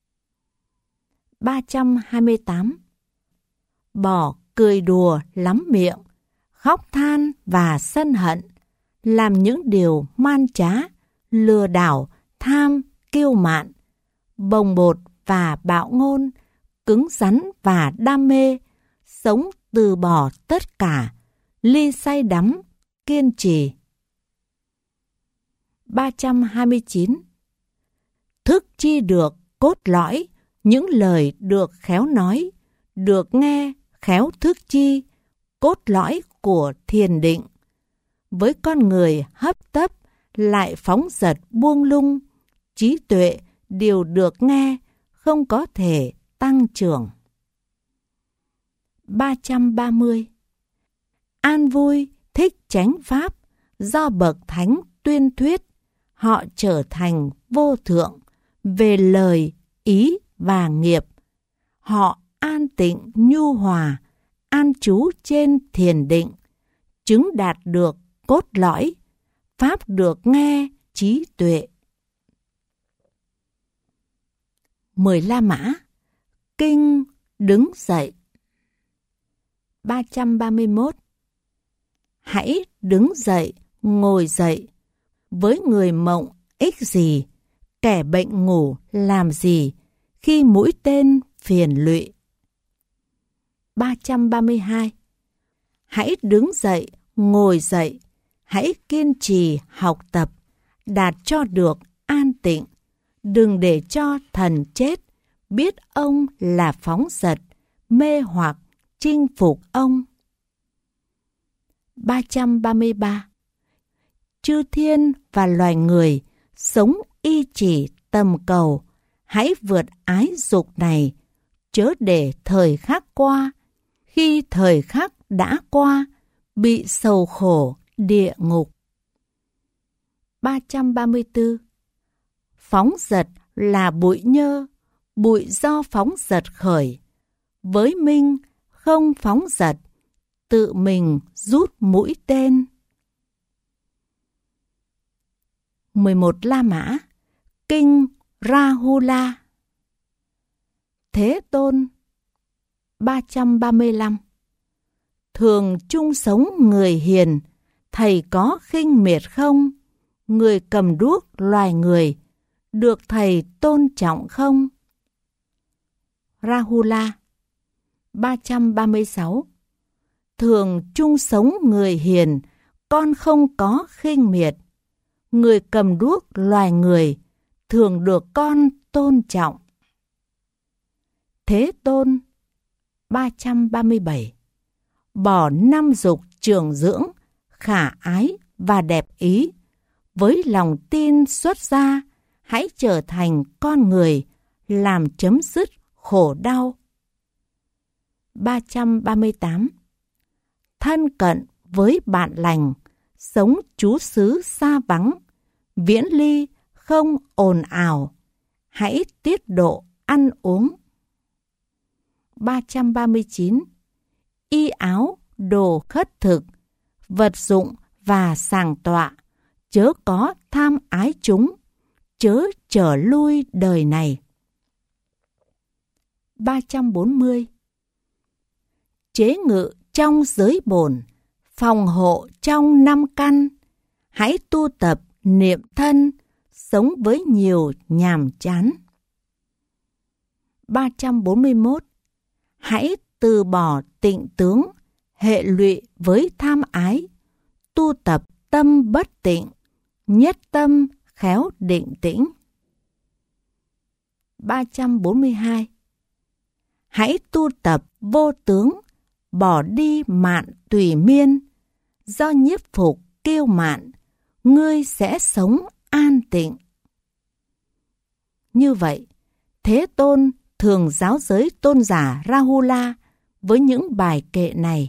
328. Bỏ cười đùa lắm miệng, khóc than và sân hận, làm những điều man trá, lừa đảo, tham, kiêu mạn, bồng bột và bạo ngôn, cứng rắn và đam mê, sống từ bỏ tất cả, ly say đắm, kiên trì. 329. Thức chi được cốt lõi, những lời được khéo nói, được nghe khéo thức chi, cốt lõi của thiền định. Với con người hấp tấp, lại phóng dật buông lung, trí tuệ điều được nghe không có thể tăng trưởng. 330. An vui thích chánh pháp, do bậc thánh tuyên thuyết, họ trở thành vô thượng về lời, ý và nghiệp. Họ an tịnh nhu hòa, an trú trên thiền định, chứng đạt được cốt lõi, pháp được nghe trí tuệ. 10 La Mã. Kinh đứng dậy. 331. Hãy đứng dậy, ngồi dậy. Với người mộng ích gì, kẻ bệnh ngủ làm gì, khi mũi tên phiền lụy. 332. Hãy đứng dậy, ngồi dậy. Hãy kiên trì học tập, đạt cho được an tịnh. Đừng để cho thần chết, biết ông là phóng dật, mê hoặc, chinh phục ông. 333. Chư thiên và loài người sống y chỉ tầm cầu, hãy vượt ái dục này, chớ để thời khắc qua. Khi thời khắc đã qua, bị sầu khổ địa ngục. 334. Phóng dật là bụi nhơ, bụi do phóng dật khởi. Với minh không phóng dật, tự mình rút mũi tên. 11 La Mã. Kinh Rahula. Thế Tôn. 335. Thường chung sống người hiền, thầy có khinh miệt không? Người cầm đuốc loài người, được thầy tôn trọng không? Rahula. 336. Thường chung sống người hiền, con không có khinh miệt. Người cầm đuốc loài người, thường được con tôn trọng. Thế Tôn. 337. Bỏ 5 dục trường dưỡng, khả ái và đẹp ý. Với lòng tin xuất gia, hãy trở thành con người, làm chấm dứt khổ đau. 338. Thân cận với bạn lành, sống trú xứ xa vắng, viễn ly không ồn ào, hãy tiết độ ăn uống. 339. Y áo, đồ khất thực, vật dụng và sàng tọa, chớ có tham ái chúng, chớ trở lui đời này. 340. Chế ngự trong giới bổn, phòng hộ trong 5 căn, hãy tu tập niệm thân, sống với nhiều nhàm chán. 341. Hãy từ bỏ tịnh tướng, hệ lụy với tham ái, tu tập tâm bất tịnh, nhất tâm khéo định tĩnh. 342. Hãy tu tập vô tướng, bỏ đi mạn tùy miên, do nhiếp phục kiêu mạn, ngươi sẽ sống an tịnh. Như vậy, Thế Tôn thường giáo giới tôn giả Rahula với những bài kệ này.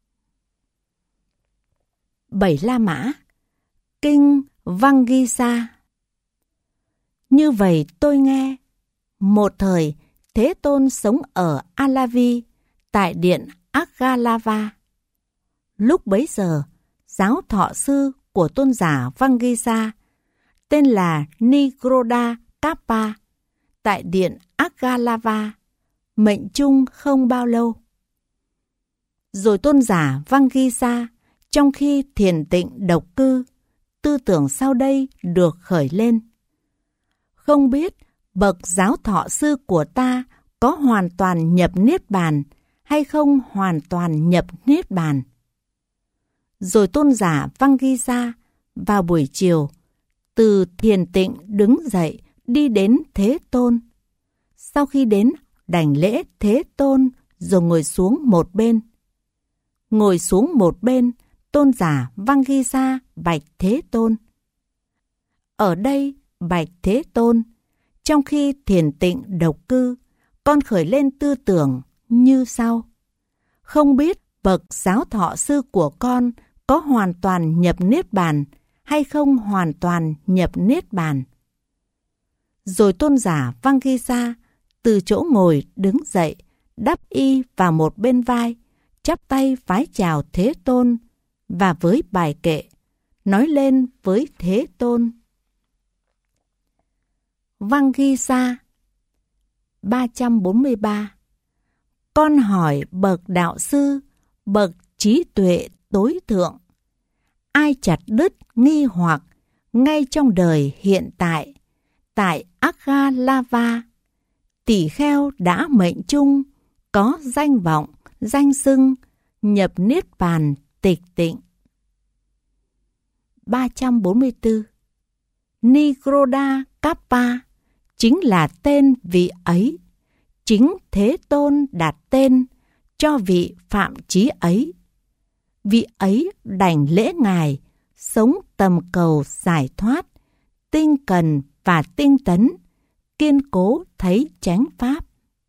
7 La Mã. Kinh Vangisa. Như vậy tôi nghe, một thời Thế Tôn sống ở Alavi, tại điện Aggalava. Lúc bấy giờ, giáo thọ sư của tôn giả Vangisa, tên là Nigroda Kappa, tại điện Aggalava, mệnh chung không bao lâu. Rồi tôn giả Vangisa, trong khi thiền tịnh độc cư, tư tưởng sau đây được khởi lên. Không biết bậc giáo thọ sư của ta có hoàn toàn nhập niết bàn hay không hoàn toàn nhập niết bàn. Rồi tôn giả Vangisa vào buổi chiều, từ thiền tịnh đứng dậy đi đến Thế Tôn. Sau khi đến, đảnh lễ Thế Tôn rồi ngồi xuống một bên. Ngồi xuống một bên, tôn giả Vangisa bạch Thế Tôn. Ở đây bạch Thế Tôn, trong khi thiền tịnh độc cư, con khởi lên tư tưởng như sau. Không biết bậc giáo thọ sư của con có hoàn toàn nhập niết bàn hay không hoàn toàn nhập niết bàn. Rồi tôn giả Vangisa từ chỗ ngồi đứng dậy, đắp y vào một bên vai, chắp tay vái chào Thế Tôn và với bài kệ nói lên với Thế Tôn. Vangisa. 343. Con hỏi bậc đạo sư, bậc trí tuệ tối thượng. Ai chặt đứt nghi hoặc ngay trong đời hiện tại, tại Aggalava, tỳ kheo đã mệnh chung, có danh vọng, danh xưng, nhập niết bàn tịch tịnh. 344. Nigoda Kappa chính là tên vị ấy. Chính Thế Tôn đặt tên cho vị phạm chí ấy. Vị ấy đảnh lễ Ngài, sống tầm cầu giải thoát, tinh cần và tinh tấn, kiên cố thấy chánh pháp.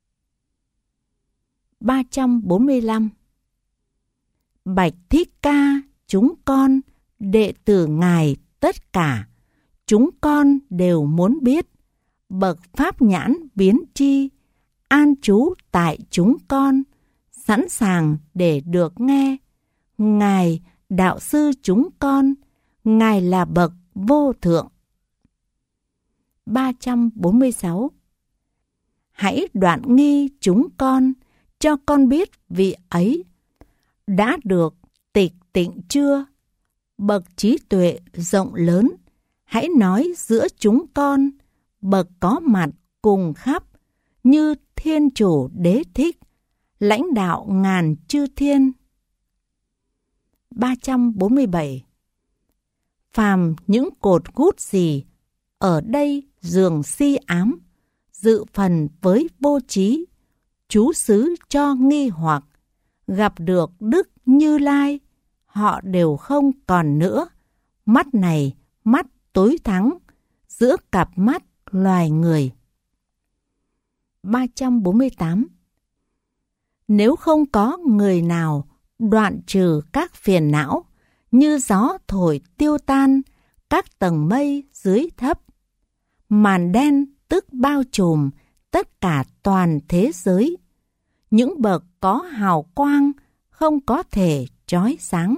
345. Bạch Thích Ca, chúng con, đệ tử Ngài tất cả, chúng con đều muốn biết, bậc pháp nhãn biến chi, an trú tại chúng con, sẵn sàng để được nghe. Ngài, đạo sư chúng con, Ngài là bậc vô thượng. 346. Hãy đoạn nghi chúng con, cho con biết vị ấy đã được tịch tịnh chưa? Bậc trí tuệ rộng lớn, hãy nói giữa chúng con, bậc có mặt cùng khắp, như Thiên Chủ Đế Thích, lãnh đạo ngàn chư thiên. 347. Phàm những cột gút gì, ở đây giường si ám, dự phần với vô trí, trú xứ cho nghi hoặc, gặp được Đức Như Lai, họ đều không còn nữa. Mắt này, mắt tối thắng, giữa cặp mắt loài người. 348. Nếu không có người nào đoạn trừ các phiền não, như gió thổi tiêu tan các tầng mây dưới thấp, màn đen tức bao trùm tất cả toàn thế giới, những bậc có hào quang không có thể chói sáng.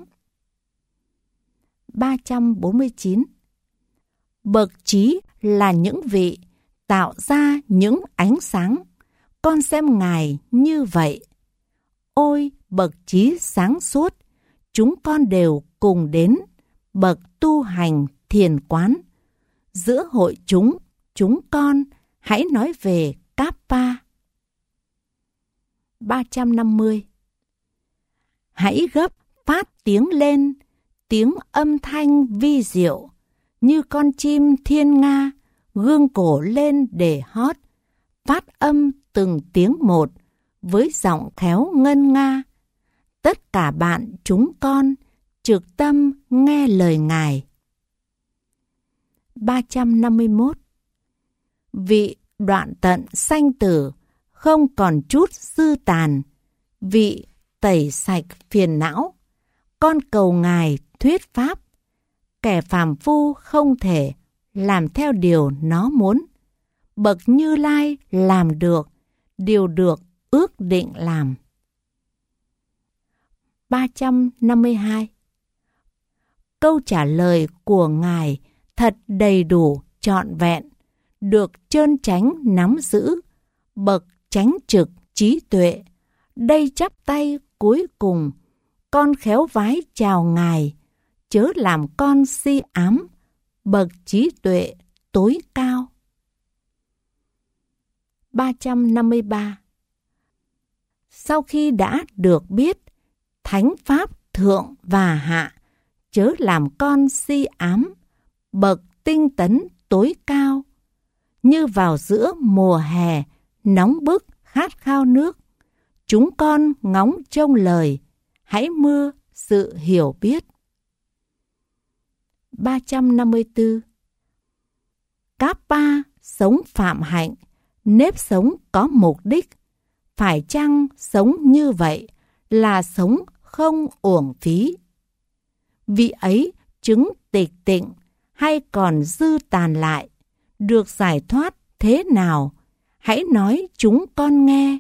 349. Bậc trí là những vị tạo ra những ánh sáng, con xem Ngài như vậy. Ôi bậc trí sáng suốt, chúng con đều cùng đến, bậc tu hành thiền quán. Giữa hội chúng con hãy nói về Kappa. 350. Hãy gấp phát tiếng lên, tiếng âm thanh vi diệu, như con chim thiên nga, gương cổ lên để hót, phát âm từng tiếng một, với giọng khéo ngân nga. Tất cả bạn chúng con trực tâm nghe lời Ngài. 351. Vị đoạn tận sanh tử, không còn chút dư tàn, vị tẩy sạch phiền não, con cầu Ngài thuyết pháp. Kẻ phàm phu không thể làm theo điều nó muốn, bậc Như Lai làm được điều được ước định làm. 352. Câu trả lời của Ngài thật đầy đủ trọn vẹn, được trơn chánh nắm giữ, bậc chánh trực trí tuệ. Đây chắp tay cuối cùng, con khéo vái chào Ngài, chớ làm con si ám, bậc trí tuệ tối cao. 353. Sau khi đã được biết thánh pháp thượng và hạ, chớ làm con si ám, bậc tinh tấn tối cao. Như vào giữa mùa hè nóng bức khát khao nước, chúng con ngóng trông lời, hãy mưa sự hiểu biết. 354. Kappa sống phạm hạnh, nếp sống có mục đích. Phải chăng sống như vậy là sống không uổng phí? Vị ấy chứng tịch tịnh hay còn dư tàn lại, được giải thoát thế nào? Hãy nói chúng con nghe.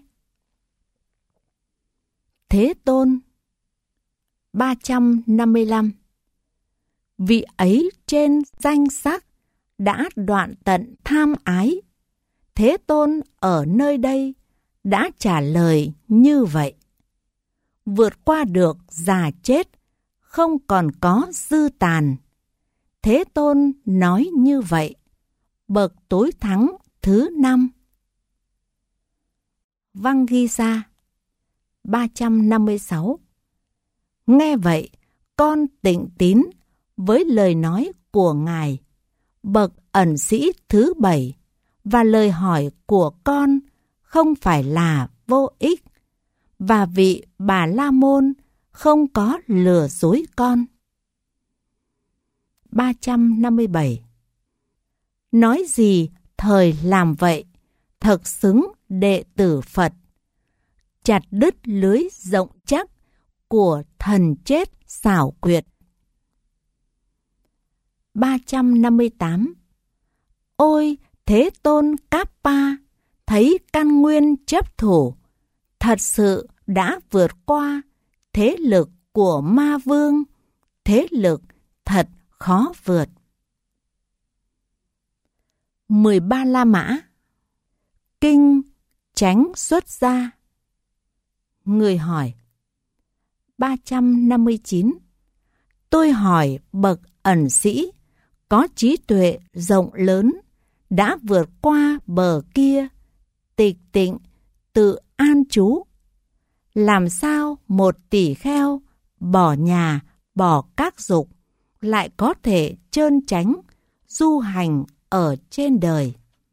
Thế Tôn. 355. Vị ấy trên danh sắc đã đoạn tận tham ái. Thế Tôn ở nơi đây đã trả lời như vậy. vượt qua được già chết, không còn có dư tàn. Thế Tôn nói như vậy. Bậc tối thắng thứ 5. Văn ghi ra 356. Nghe vậy, con tịnh tín với lời nói của Ngài, bậc ẩn sĩ thứ 7, và lời hỏi của con không phải là vô ích, và vị Bà La Môn không có lừa dối con. 357. Nói gì thời làm vậy, thật xứng đệ tử Phật, chặt đứt lưới rộng chắc của thần chết xảo quyệt. 358. Ôi Thế Tôn Kappa, thấy căn nguyên chấp thủ, thật sự đã vượt qua thế lực của ma vương, thế lực thật khó vượt. 13 La Mã. Kinh Chánh Xuất Gia. Người hỏi. 359. Tôi hỏi bậc ẩn sĩ, có trí tuệ rộng lớn, đã vượt qua bờ kia, tịch tịnh, tự an trú. Làm sao một tỷ kheo bỏ nhà, bỏ các dục, lại có thể trơn chánh, du hành ở trên đời?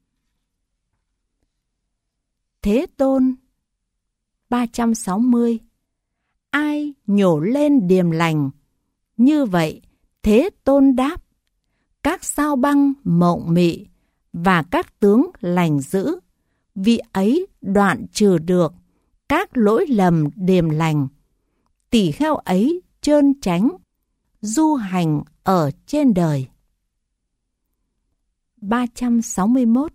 Thế Tôn. 360. Ai nhổ lên điềm lành? Như vậy, Thế Tôn đáp, các sao băng mộng mị và các tướng lành dữ, vị ấy đoạn trừ được các lỗi lầm điềm lành. Tỷ kheo ấy trơn chánh, du hành ở trên đời. 361.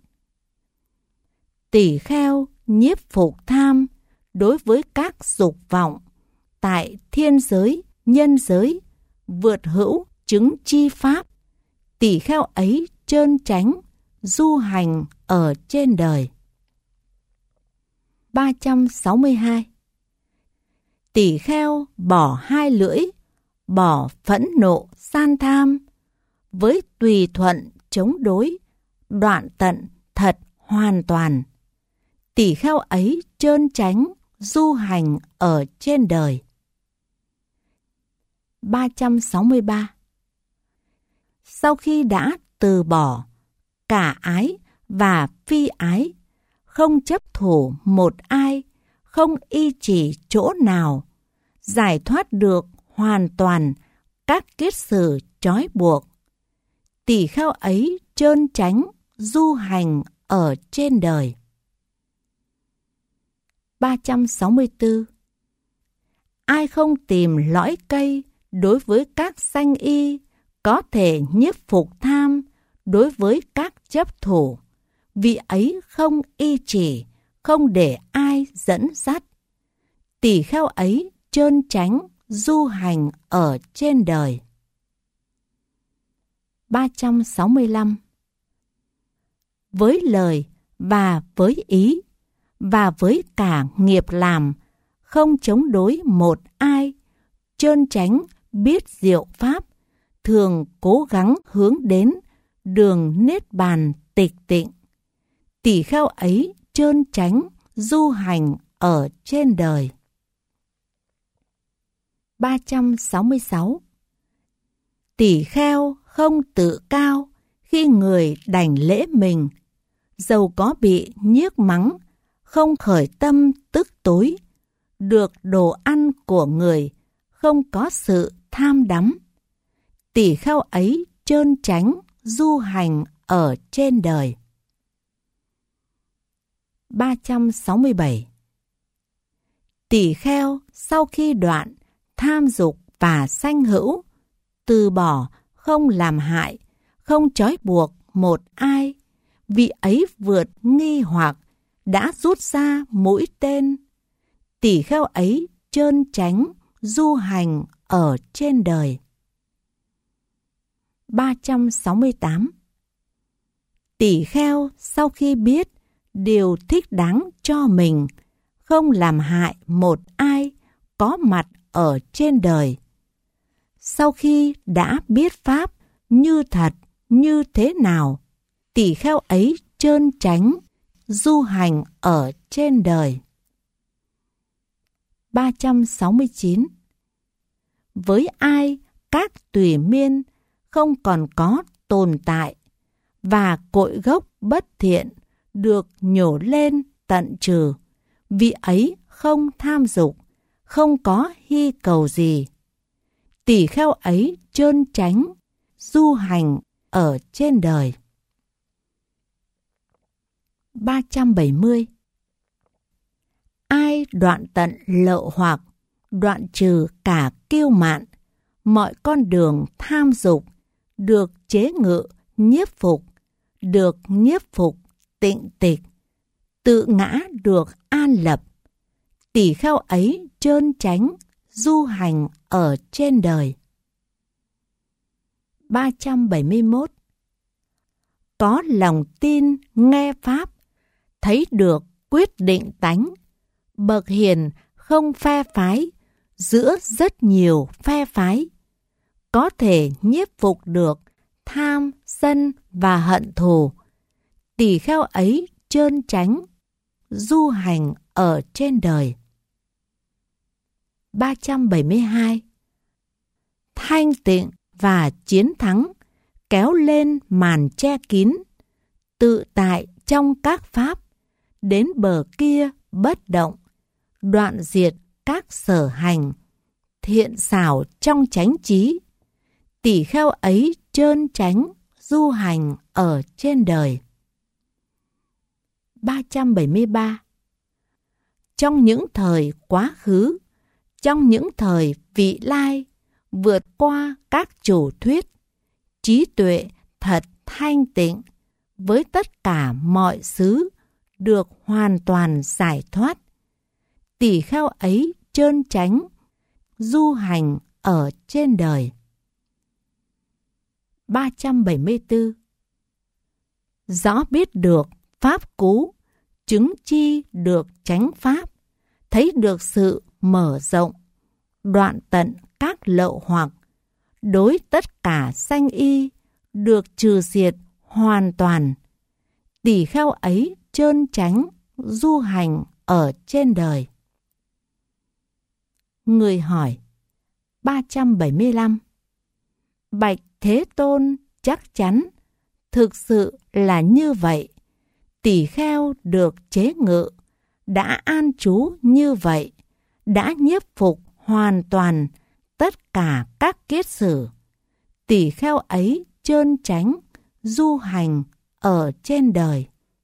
Tỷ kheo nhiếp phục tham đối với các dục vọng, tại thiên giới, nhân giới, vượt hữu chứng chi pháp. Tỷ kheo ấy trơn chánh, du hành ở trên đời. 362. Tỷ kheo bỏ hai lưỡi, bỏ phẫn nộ san tham, với tùy thuận chống đối, đoạn tận thật hoàn toàn. Tỷ kheo ấy trơn chánh, du hành ở trên đời. 363. Sau khi đã từ bỏ cả ái và phi ái, không chấp thủ một ai, không y chỉ chỗ nào, giải thoát được hoàn toàn các kiết sử trói buộc. Tỷ kheo ấy trơn chánh, du hành ở trên đời. 364. Ai không tìm lõi cây đối với các sanh y, có thể nhiếp phục tham đối với các chấp thủ, vị ấy không y chỉ, không để ai dẫn dắt. Tỷ kheo ấy trơn chánh, du hành ở trên đời. 365. Với lời và với ý và với cả nghiệp làm, không chống đối một ai, trơn chánh biết diệu pháp, thường cố gắng hướng đến đường niết bàn tịch tịnh. Tỷ kheo ấy trơn chánh, du hành ở trên đời. 366. Tỷ kheo không tự cao khi người đảnh lễ mình, dầu có bị nhiếc mắng, không khởi tâm tức tối, được đồ ăn của người, không có sự tham đắm. Tỷ kheo ấy trơn chánh, du hành ở trên đời. 367. Tỷ kheo sau khi đoạn tham dục và sanh hữu, từ bỏ không làm hại, không trói buộc một ai, vị ấy vượt nghi hoặc, đã rút ra mũi tên. Tỷ kheo ấy trơn chánh, du hành ở trên đời. 368. Tỷ kheo sau khi biết điều thích đáng cho mình, không làm hại một ai, có mặt ở trên đời. Sau khi đã biết Pháp như thật như thế nào, tỳ kheo ấy trơn tránh, du hành ở trên đời. 369. Với ai các tùy miên không còn có tồn tại, và cội gốc bất thiện được nhổ lên tận trừ, vị ấy không tham dục, không có hy cầu gì. Tỳ kheo ấy trơn tránh, du hành ở trên đời. 370. Ai đoạn tận lậu hoặc, đoạn trừ cả kiêu mạn, mọi con đường tham dục, được chế ngự nhiếp phục, được nhiếp phục tịnh tịch, tự ngã được an lập, tỳ kheo ấy trơn tránh, du hành ở trên đời. 371. Có lòng tin nghe Pháp, thấy được quyết định tánh, bậc hiền không phe phái, giữa rất nhiều phe phái, có thể nhiếp phục được tham, sân và hận thù, tỳ kheo ấy trơn tránh, du hành ở trên đời. 372. Thanh tịnh và chiến thắng, kéo lên màn che kín, tự tại trong các pháp, đến bờ kia bất động, đoạn diệt các sở hành, thiện xảo trong chánh trí, tỳ kheo ấy trơn tránh, du hành ở trên đời. 373. Trong những thời quá khứ, trong những thời vị lai, vượt qua các chủ thuyết, trí tuệ thật thanh tịnh, với tất cả mọi xứ, được hoàn toàn giải thoát, tỳ kheo ấy trơn tránh, du hành ở trên đời. 374. Rõ biết được pháp cú, chứng chi được chánh pháp, thấy được sự mở rộng, đoạn tận các lậu hoặc, đối tất cả sanh y, được trừ diệt hoàn toàn, tỳ kheo ấy trơn tránh, du hành ở trên đời. Người hỏi. 375. Bạch Thế Tôn, chắc chắn, thực sự là như vậy, tỳ kheo được chế ngự, đã an trú như vậy, đã nhiếp phục hoàn toàn tất cả các kiết sử, tỳ kheo ấy trơn tránh, du hành ở trên đời.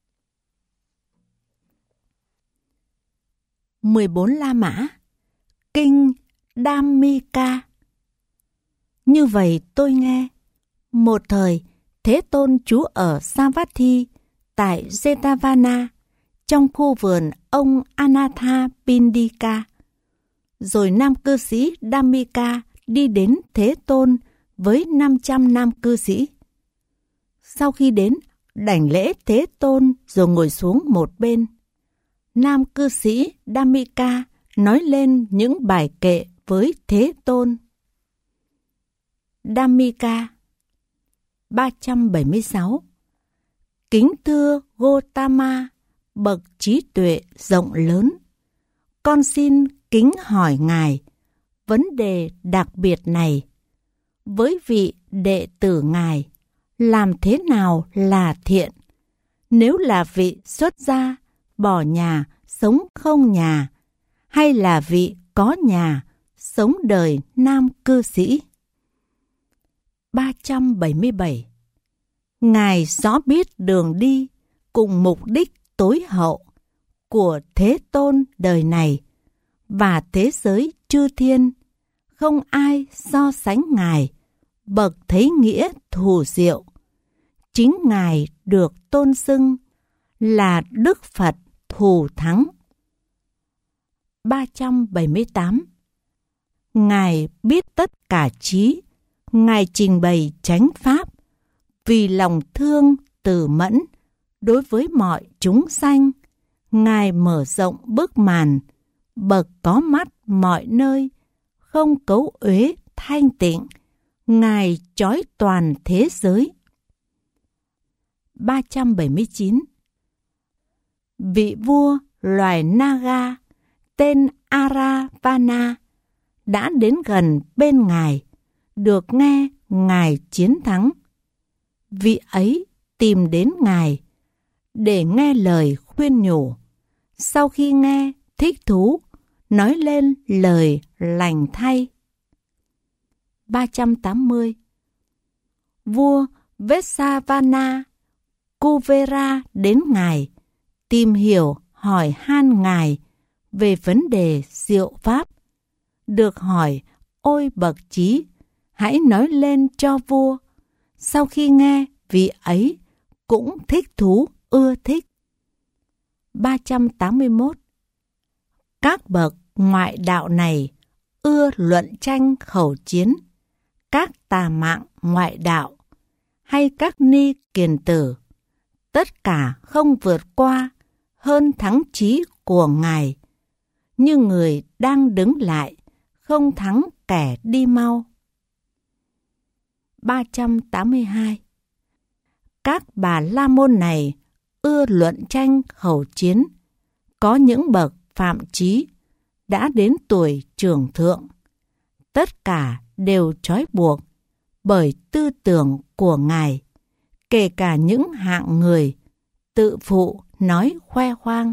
14 La Mã. Kinh Dhammika. Như vậy tôi nghe, một thời Thế Tôn trú ở Savatthi tại Jetavana, trong khu vườn ông Anathapindika. Rồi nam cư sĩ Dhammika đi đến Thế Tôn với 500 nam cư sĩ. Sau khi đến, đảnh lễ Thế Tôn rồi ngồi xuống một bên. Nam cư sĩ Dhammika nói lên những bài kệ với Thế Tôn. Dhammika. 376. Kính thưa Gotama, bậc trí tuệ rộng lớn, con xin kính hỏi Ngài vấn đề đặc biệt này. Với vị đệ tử Ngài, làm thế nào là thiện? Nếu là vị xuất gia, bỏ nhà, sống không nhà, hay là vị có nhà, sống đời nam cư sĩ? 377. Ngài rõ biết đường đi cùng mục đích tối hậu của Thế Tôn đời này và thế giới chư thiên, không ai so sánh Ngài, bậc thấy nghĩa thù diệu. Chính Ngài được tôn xưng là Đức Phật thù thắng. 378. Ngài biết tất cả trí, Ngài trình bày chánh pháp, vì lòng thương từ mẫn đối với mọi chúng sanh, Ngài mở rộng bức màn, bậc có mắt mọi nơi, không cấu uế thanh tịnh, Ngài chói toàn thế giới. 379. Vị vua loài Naga tên Aravana đã đến gần bên Ngài, được nghe Ngài chiến thắng. Vị ấy tìm đến Ngài để nghe lời khuyên nhủ. Sau khi nghe, thích thú, nói lên lời lành thay. 380. Vua Vesavana Kuvera đến Ngài, tìm hiểu hỏi han Ngài về vấn đề diệu pháp. Được hỏi, ôi bậc trí, hãy nói lên cho vua. Sau khi nghe, vị ấy cũng thích thú, ưa thích. 381. Các bậc ngoại đạo này ưa luận tranh khẩu chiến, các tà mạng ngoại đạo hay các ni kiền tử, tất cả không vượt qua hơn thắng trí của Ngài, như người đang đứng lại, không thắng kẻ đi mau. 382. Các bà la môn này ưa luận tranh khẩu chiến, có những bậc phạm trí đã đến tuổi trưởng thượng, tất cả đều trói buộc bởi tư tưởng của Ngài, kể cả những hạng người tự phụ nói khoe khoang.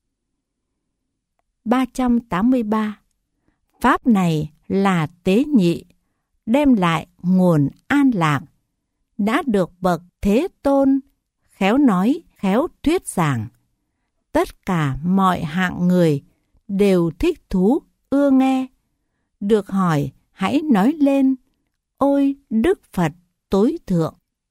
383. Pháp này là tế nhị, đem lại nguồn an lạc, đã được bậc Thế Tôn khéo nói, khéo thuyết giảng. Tất cả mọi hạng người đều thích thú, ưa nghe. Được hỏi, hãy nói lên, ôi Đức Phật tối thượng.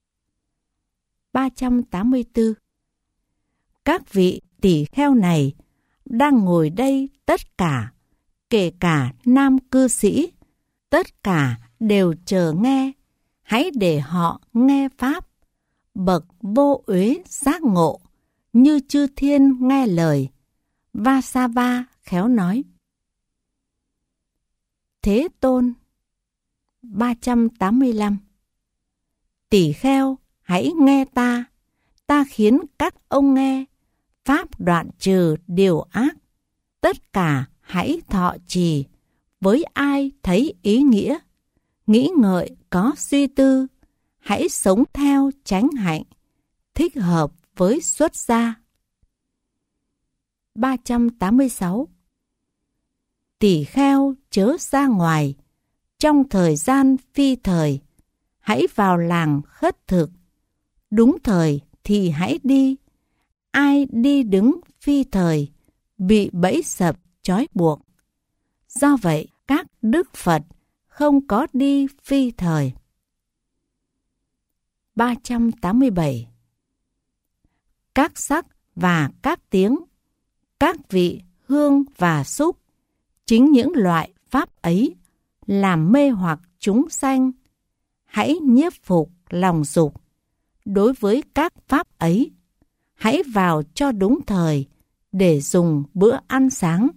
384. Các vị tỷ kheo này đang ngồi đây, tất cả, kể cả nam cư sĩ, tất cả đều chờ nghe. Hãy để họ nghe Pháp. Bậc vô uế giác ngộ, như chư thiên nghe lời. Vasava khéo nói. Thế Tôn. 385. Tỷ kheo, hãy nghe ta. Ta khiến các ông nghe. Pháp đoạn trừ điều ác. Tất cả hãy thọ trì. Với ai thấy ý nghĩa, nghĩ ngợi có suy tư, hãy sống theo chánh hạnh, thích hợp với xuất gia. 386. Tỷ kheo chớ ra ngoài, trong thời gian phi thời, hãy vào làng khất thực, đúng thời thì hãy đi. Ai đi đứng phi thời, bị bẫy sập trói buộc. Do vậy, các đức Phật không có đi phi thời. 387. Các sắc và các tiếng, các vị hương và xúc, chính những loại pháp ấy làm mê hoặc chúng sanh. Hãy nhiếp phục lòng dục. Đối với các pháp ấy, hãy vào cho đúng thời để dùng bữa ăn sáng.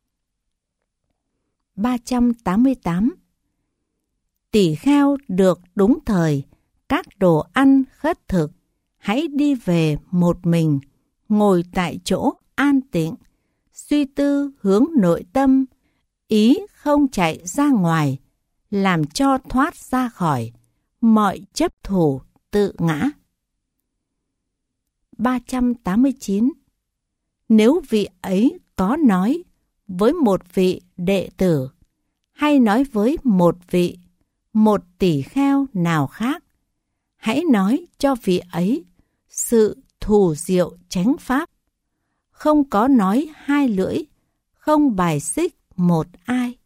388. Tỷ kheo được đúng thời các đồ ăn khất thực, hãy đi về một mình, ngồi tại chỗ an tịnh, suy tư hướng nội tâm, ý không chạy ra ngoài, làm cho thoát ra khỏi mọi chấp thủ tự ngã. 389. Nếu vị ấy có nói với một vị đệ tử, hay nói với một tỷ kheo nào khác, hãy nói cho vị ấy sự thù diệu chánh pháp, không có nói hai lưỡi, không bài xích một ai.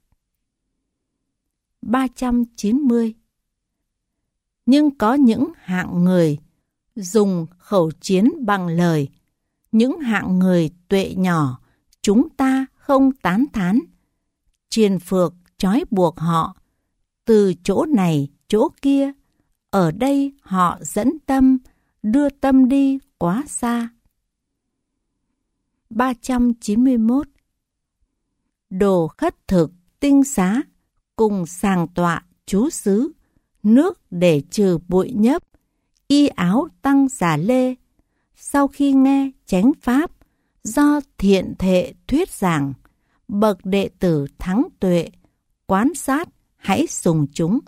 390. Nhưng có những hạng người dùng khẩu chiến bằng lời, những hạng người tuệ nhỏ, chúng ta không tán thán, triền phược trói buộc họ, từ chỗ này chỗ kia, ở đây họ dẫn tâm, đưa tâm đi quá xa. 391. đồ khất thực, tinh xá, cùng sàng tọa, trú xứ, nước để trừ bụi nhấp, y áo tăng giả lê. Sau khi nghe chánh pháp, do thiện thệ thuyết giảng, bậc đệ tử thắng tuệ, quán sát hãy sùng chúng.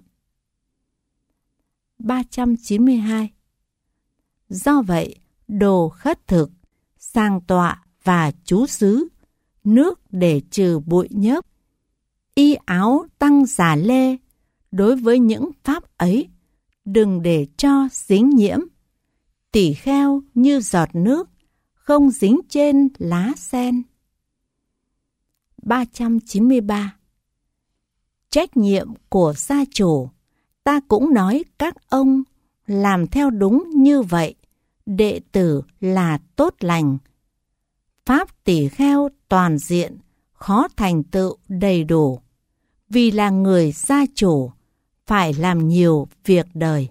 392. Do vậy, đồ khất thực, sàng tọa và trú xứ, nước để trừ bụi nhớp, y áo tăng giả lê, đối với những pháp ấy, đừng để cho dính nhiễm. Tỳ kheo như giọt nước, không dính trên lá sen. 393. Trách nhiệm của gia chủ, ta cũng nói các ông làm theo đúng như vậy, đệ tử là tốt lành. Pháp tỳ kheo toàn diện, khó thành tựu đầy đủ, vì là người gia chủ, phải làm nhiều việc đời.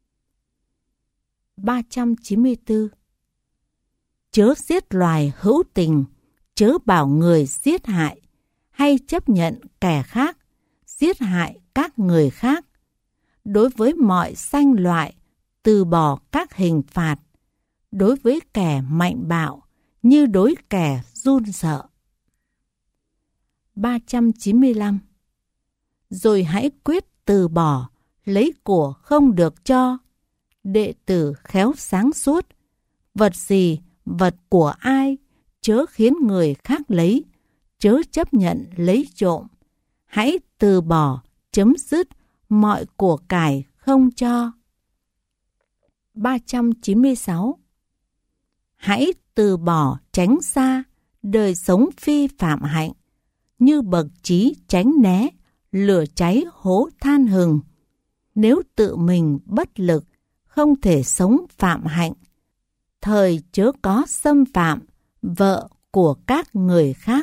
394. Chớ giết loài hữu tình, chớ bảo người giết hại, hay chấp nhận kẻ khác giết hại các người khác. Đối với mọi sanh loại, từ bỏ các hình phạt. Đối với kẻ mạnh bạo, như đối kẻ run sợ. 395. Rồi hãy quyết từ bỏ, lấy của không được cho. Đệ tử khéo sáng suốt, vật gì, vật của ai, chớ khiến người khác lấy, chớ chấp nhận lấy trộm. Hãy từ bỏ, chấm dứt mọi của cải không cho. 396. Hãy từ bỏ tránh xa, đời sống phi phạm hạnh, như bậc trí tránh né, lửa cháy hố than hừng. Nếu tự mình bất lực, không thể sống phạm hạnh, thời chớ có xâm phạm vợ của các người khác.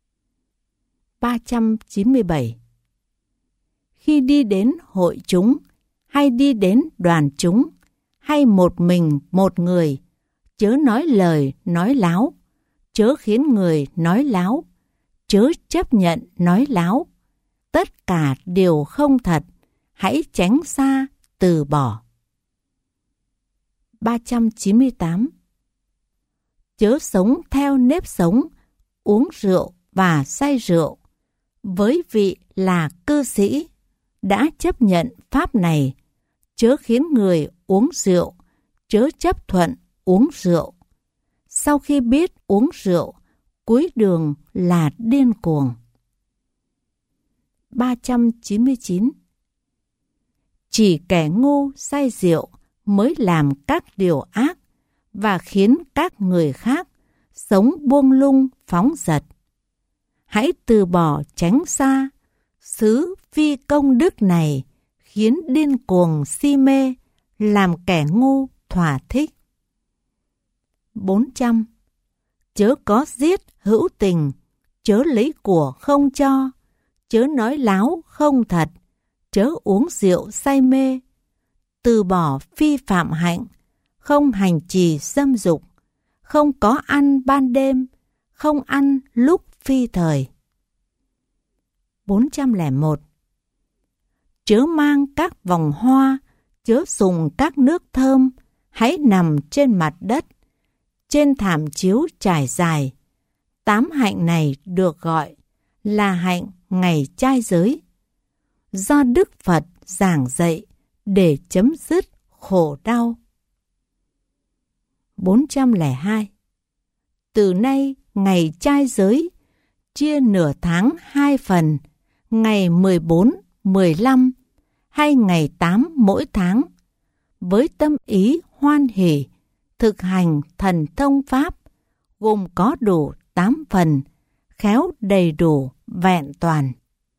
397. Khi đi đến hội chúng, hay đi đến đoàn chúng, hay một mình một người, chớ nói lời nói láo, chớ khiến người nói láo, chớ chấp nhận nói láo. Tất cả đều không thật, hãy tránh xa, từ bỏ. 398. Chớ sống theo nếp sống, uống rượu và say rượu. Với vị là cư sĩ, đã chấp nhận pháp này, chớ khiến người uống rượu, chớ chấp thuận uống rượu. Sau khi biết uống rượu, cúi đường là điên cuồng. 399. Chỉ kẻ ngu say rượu mới làm các điều ác và khiến các người khác sống buông lung phóng dật. Hãy từ bỏ tránh xa, xứ phi công đức này khiến điên cuồng si mê, làm kẻ ngu thỏa thích. 400. Chớ có giết hữu tình, chớ lấy của không cho, chớ nói láo không thật, chớ uống rượu say mê. Từ bỏ phi phạm hạnh, không hành trì dâm dục, không có ăn ban đêm, không ăn lúc phi thời. 401. Chớ mang các vòng hoa, chớ dùng các nước thơm, hãy nằm trên mặt đất, trên thảm chiếu trải dài. 8 hạnh này được gọi là hạnh ngày trai giới, do Đức Phật giảng dạy để chấm dứt khổ đau. 402. Từ nay ngày trai giới chia nửa tháng 2 phần, ngày 14, 15 hay ngày 8 mỗi tháng, với tâm ý hoan hỷ thực hành thần thông pháp, gồm có đủ 8 phần, khéo đầy đủ vẹn toàn.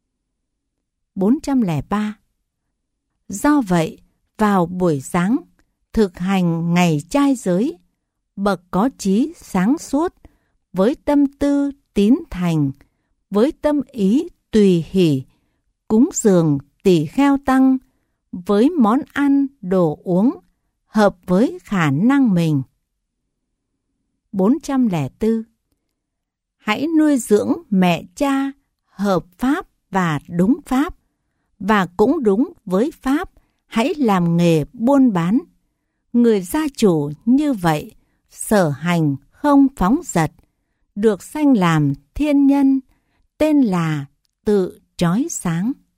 403. Do vậy, vào buổi sáng, thực hành ngày trai giới, bậc có trí sáng suốt, với tâm tư tín thành, với tâm ý tùy hỷ, cúng dường tỳ kheo tăng, với món ăn đồ uống, hợp với khả năng mình. 404. Hãy nuôi dưỡng mẹ cha, hợp pháp và đúng pháp, và cũng đúng với pháp, hãy làm nghề buôn bán. Người gia chủ như vậy, sở hành không phóng dật, được sanh làm thiên nhân, tên là tự chói sáng.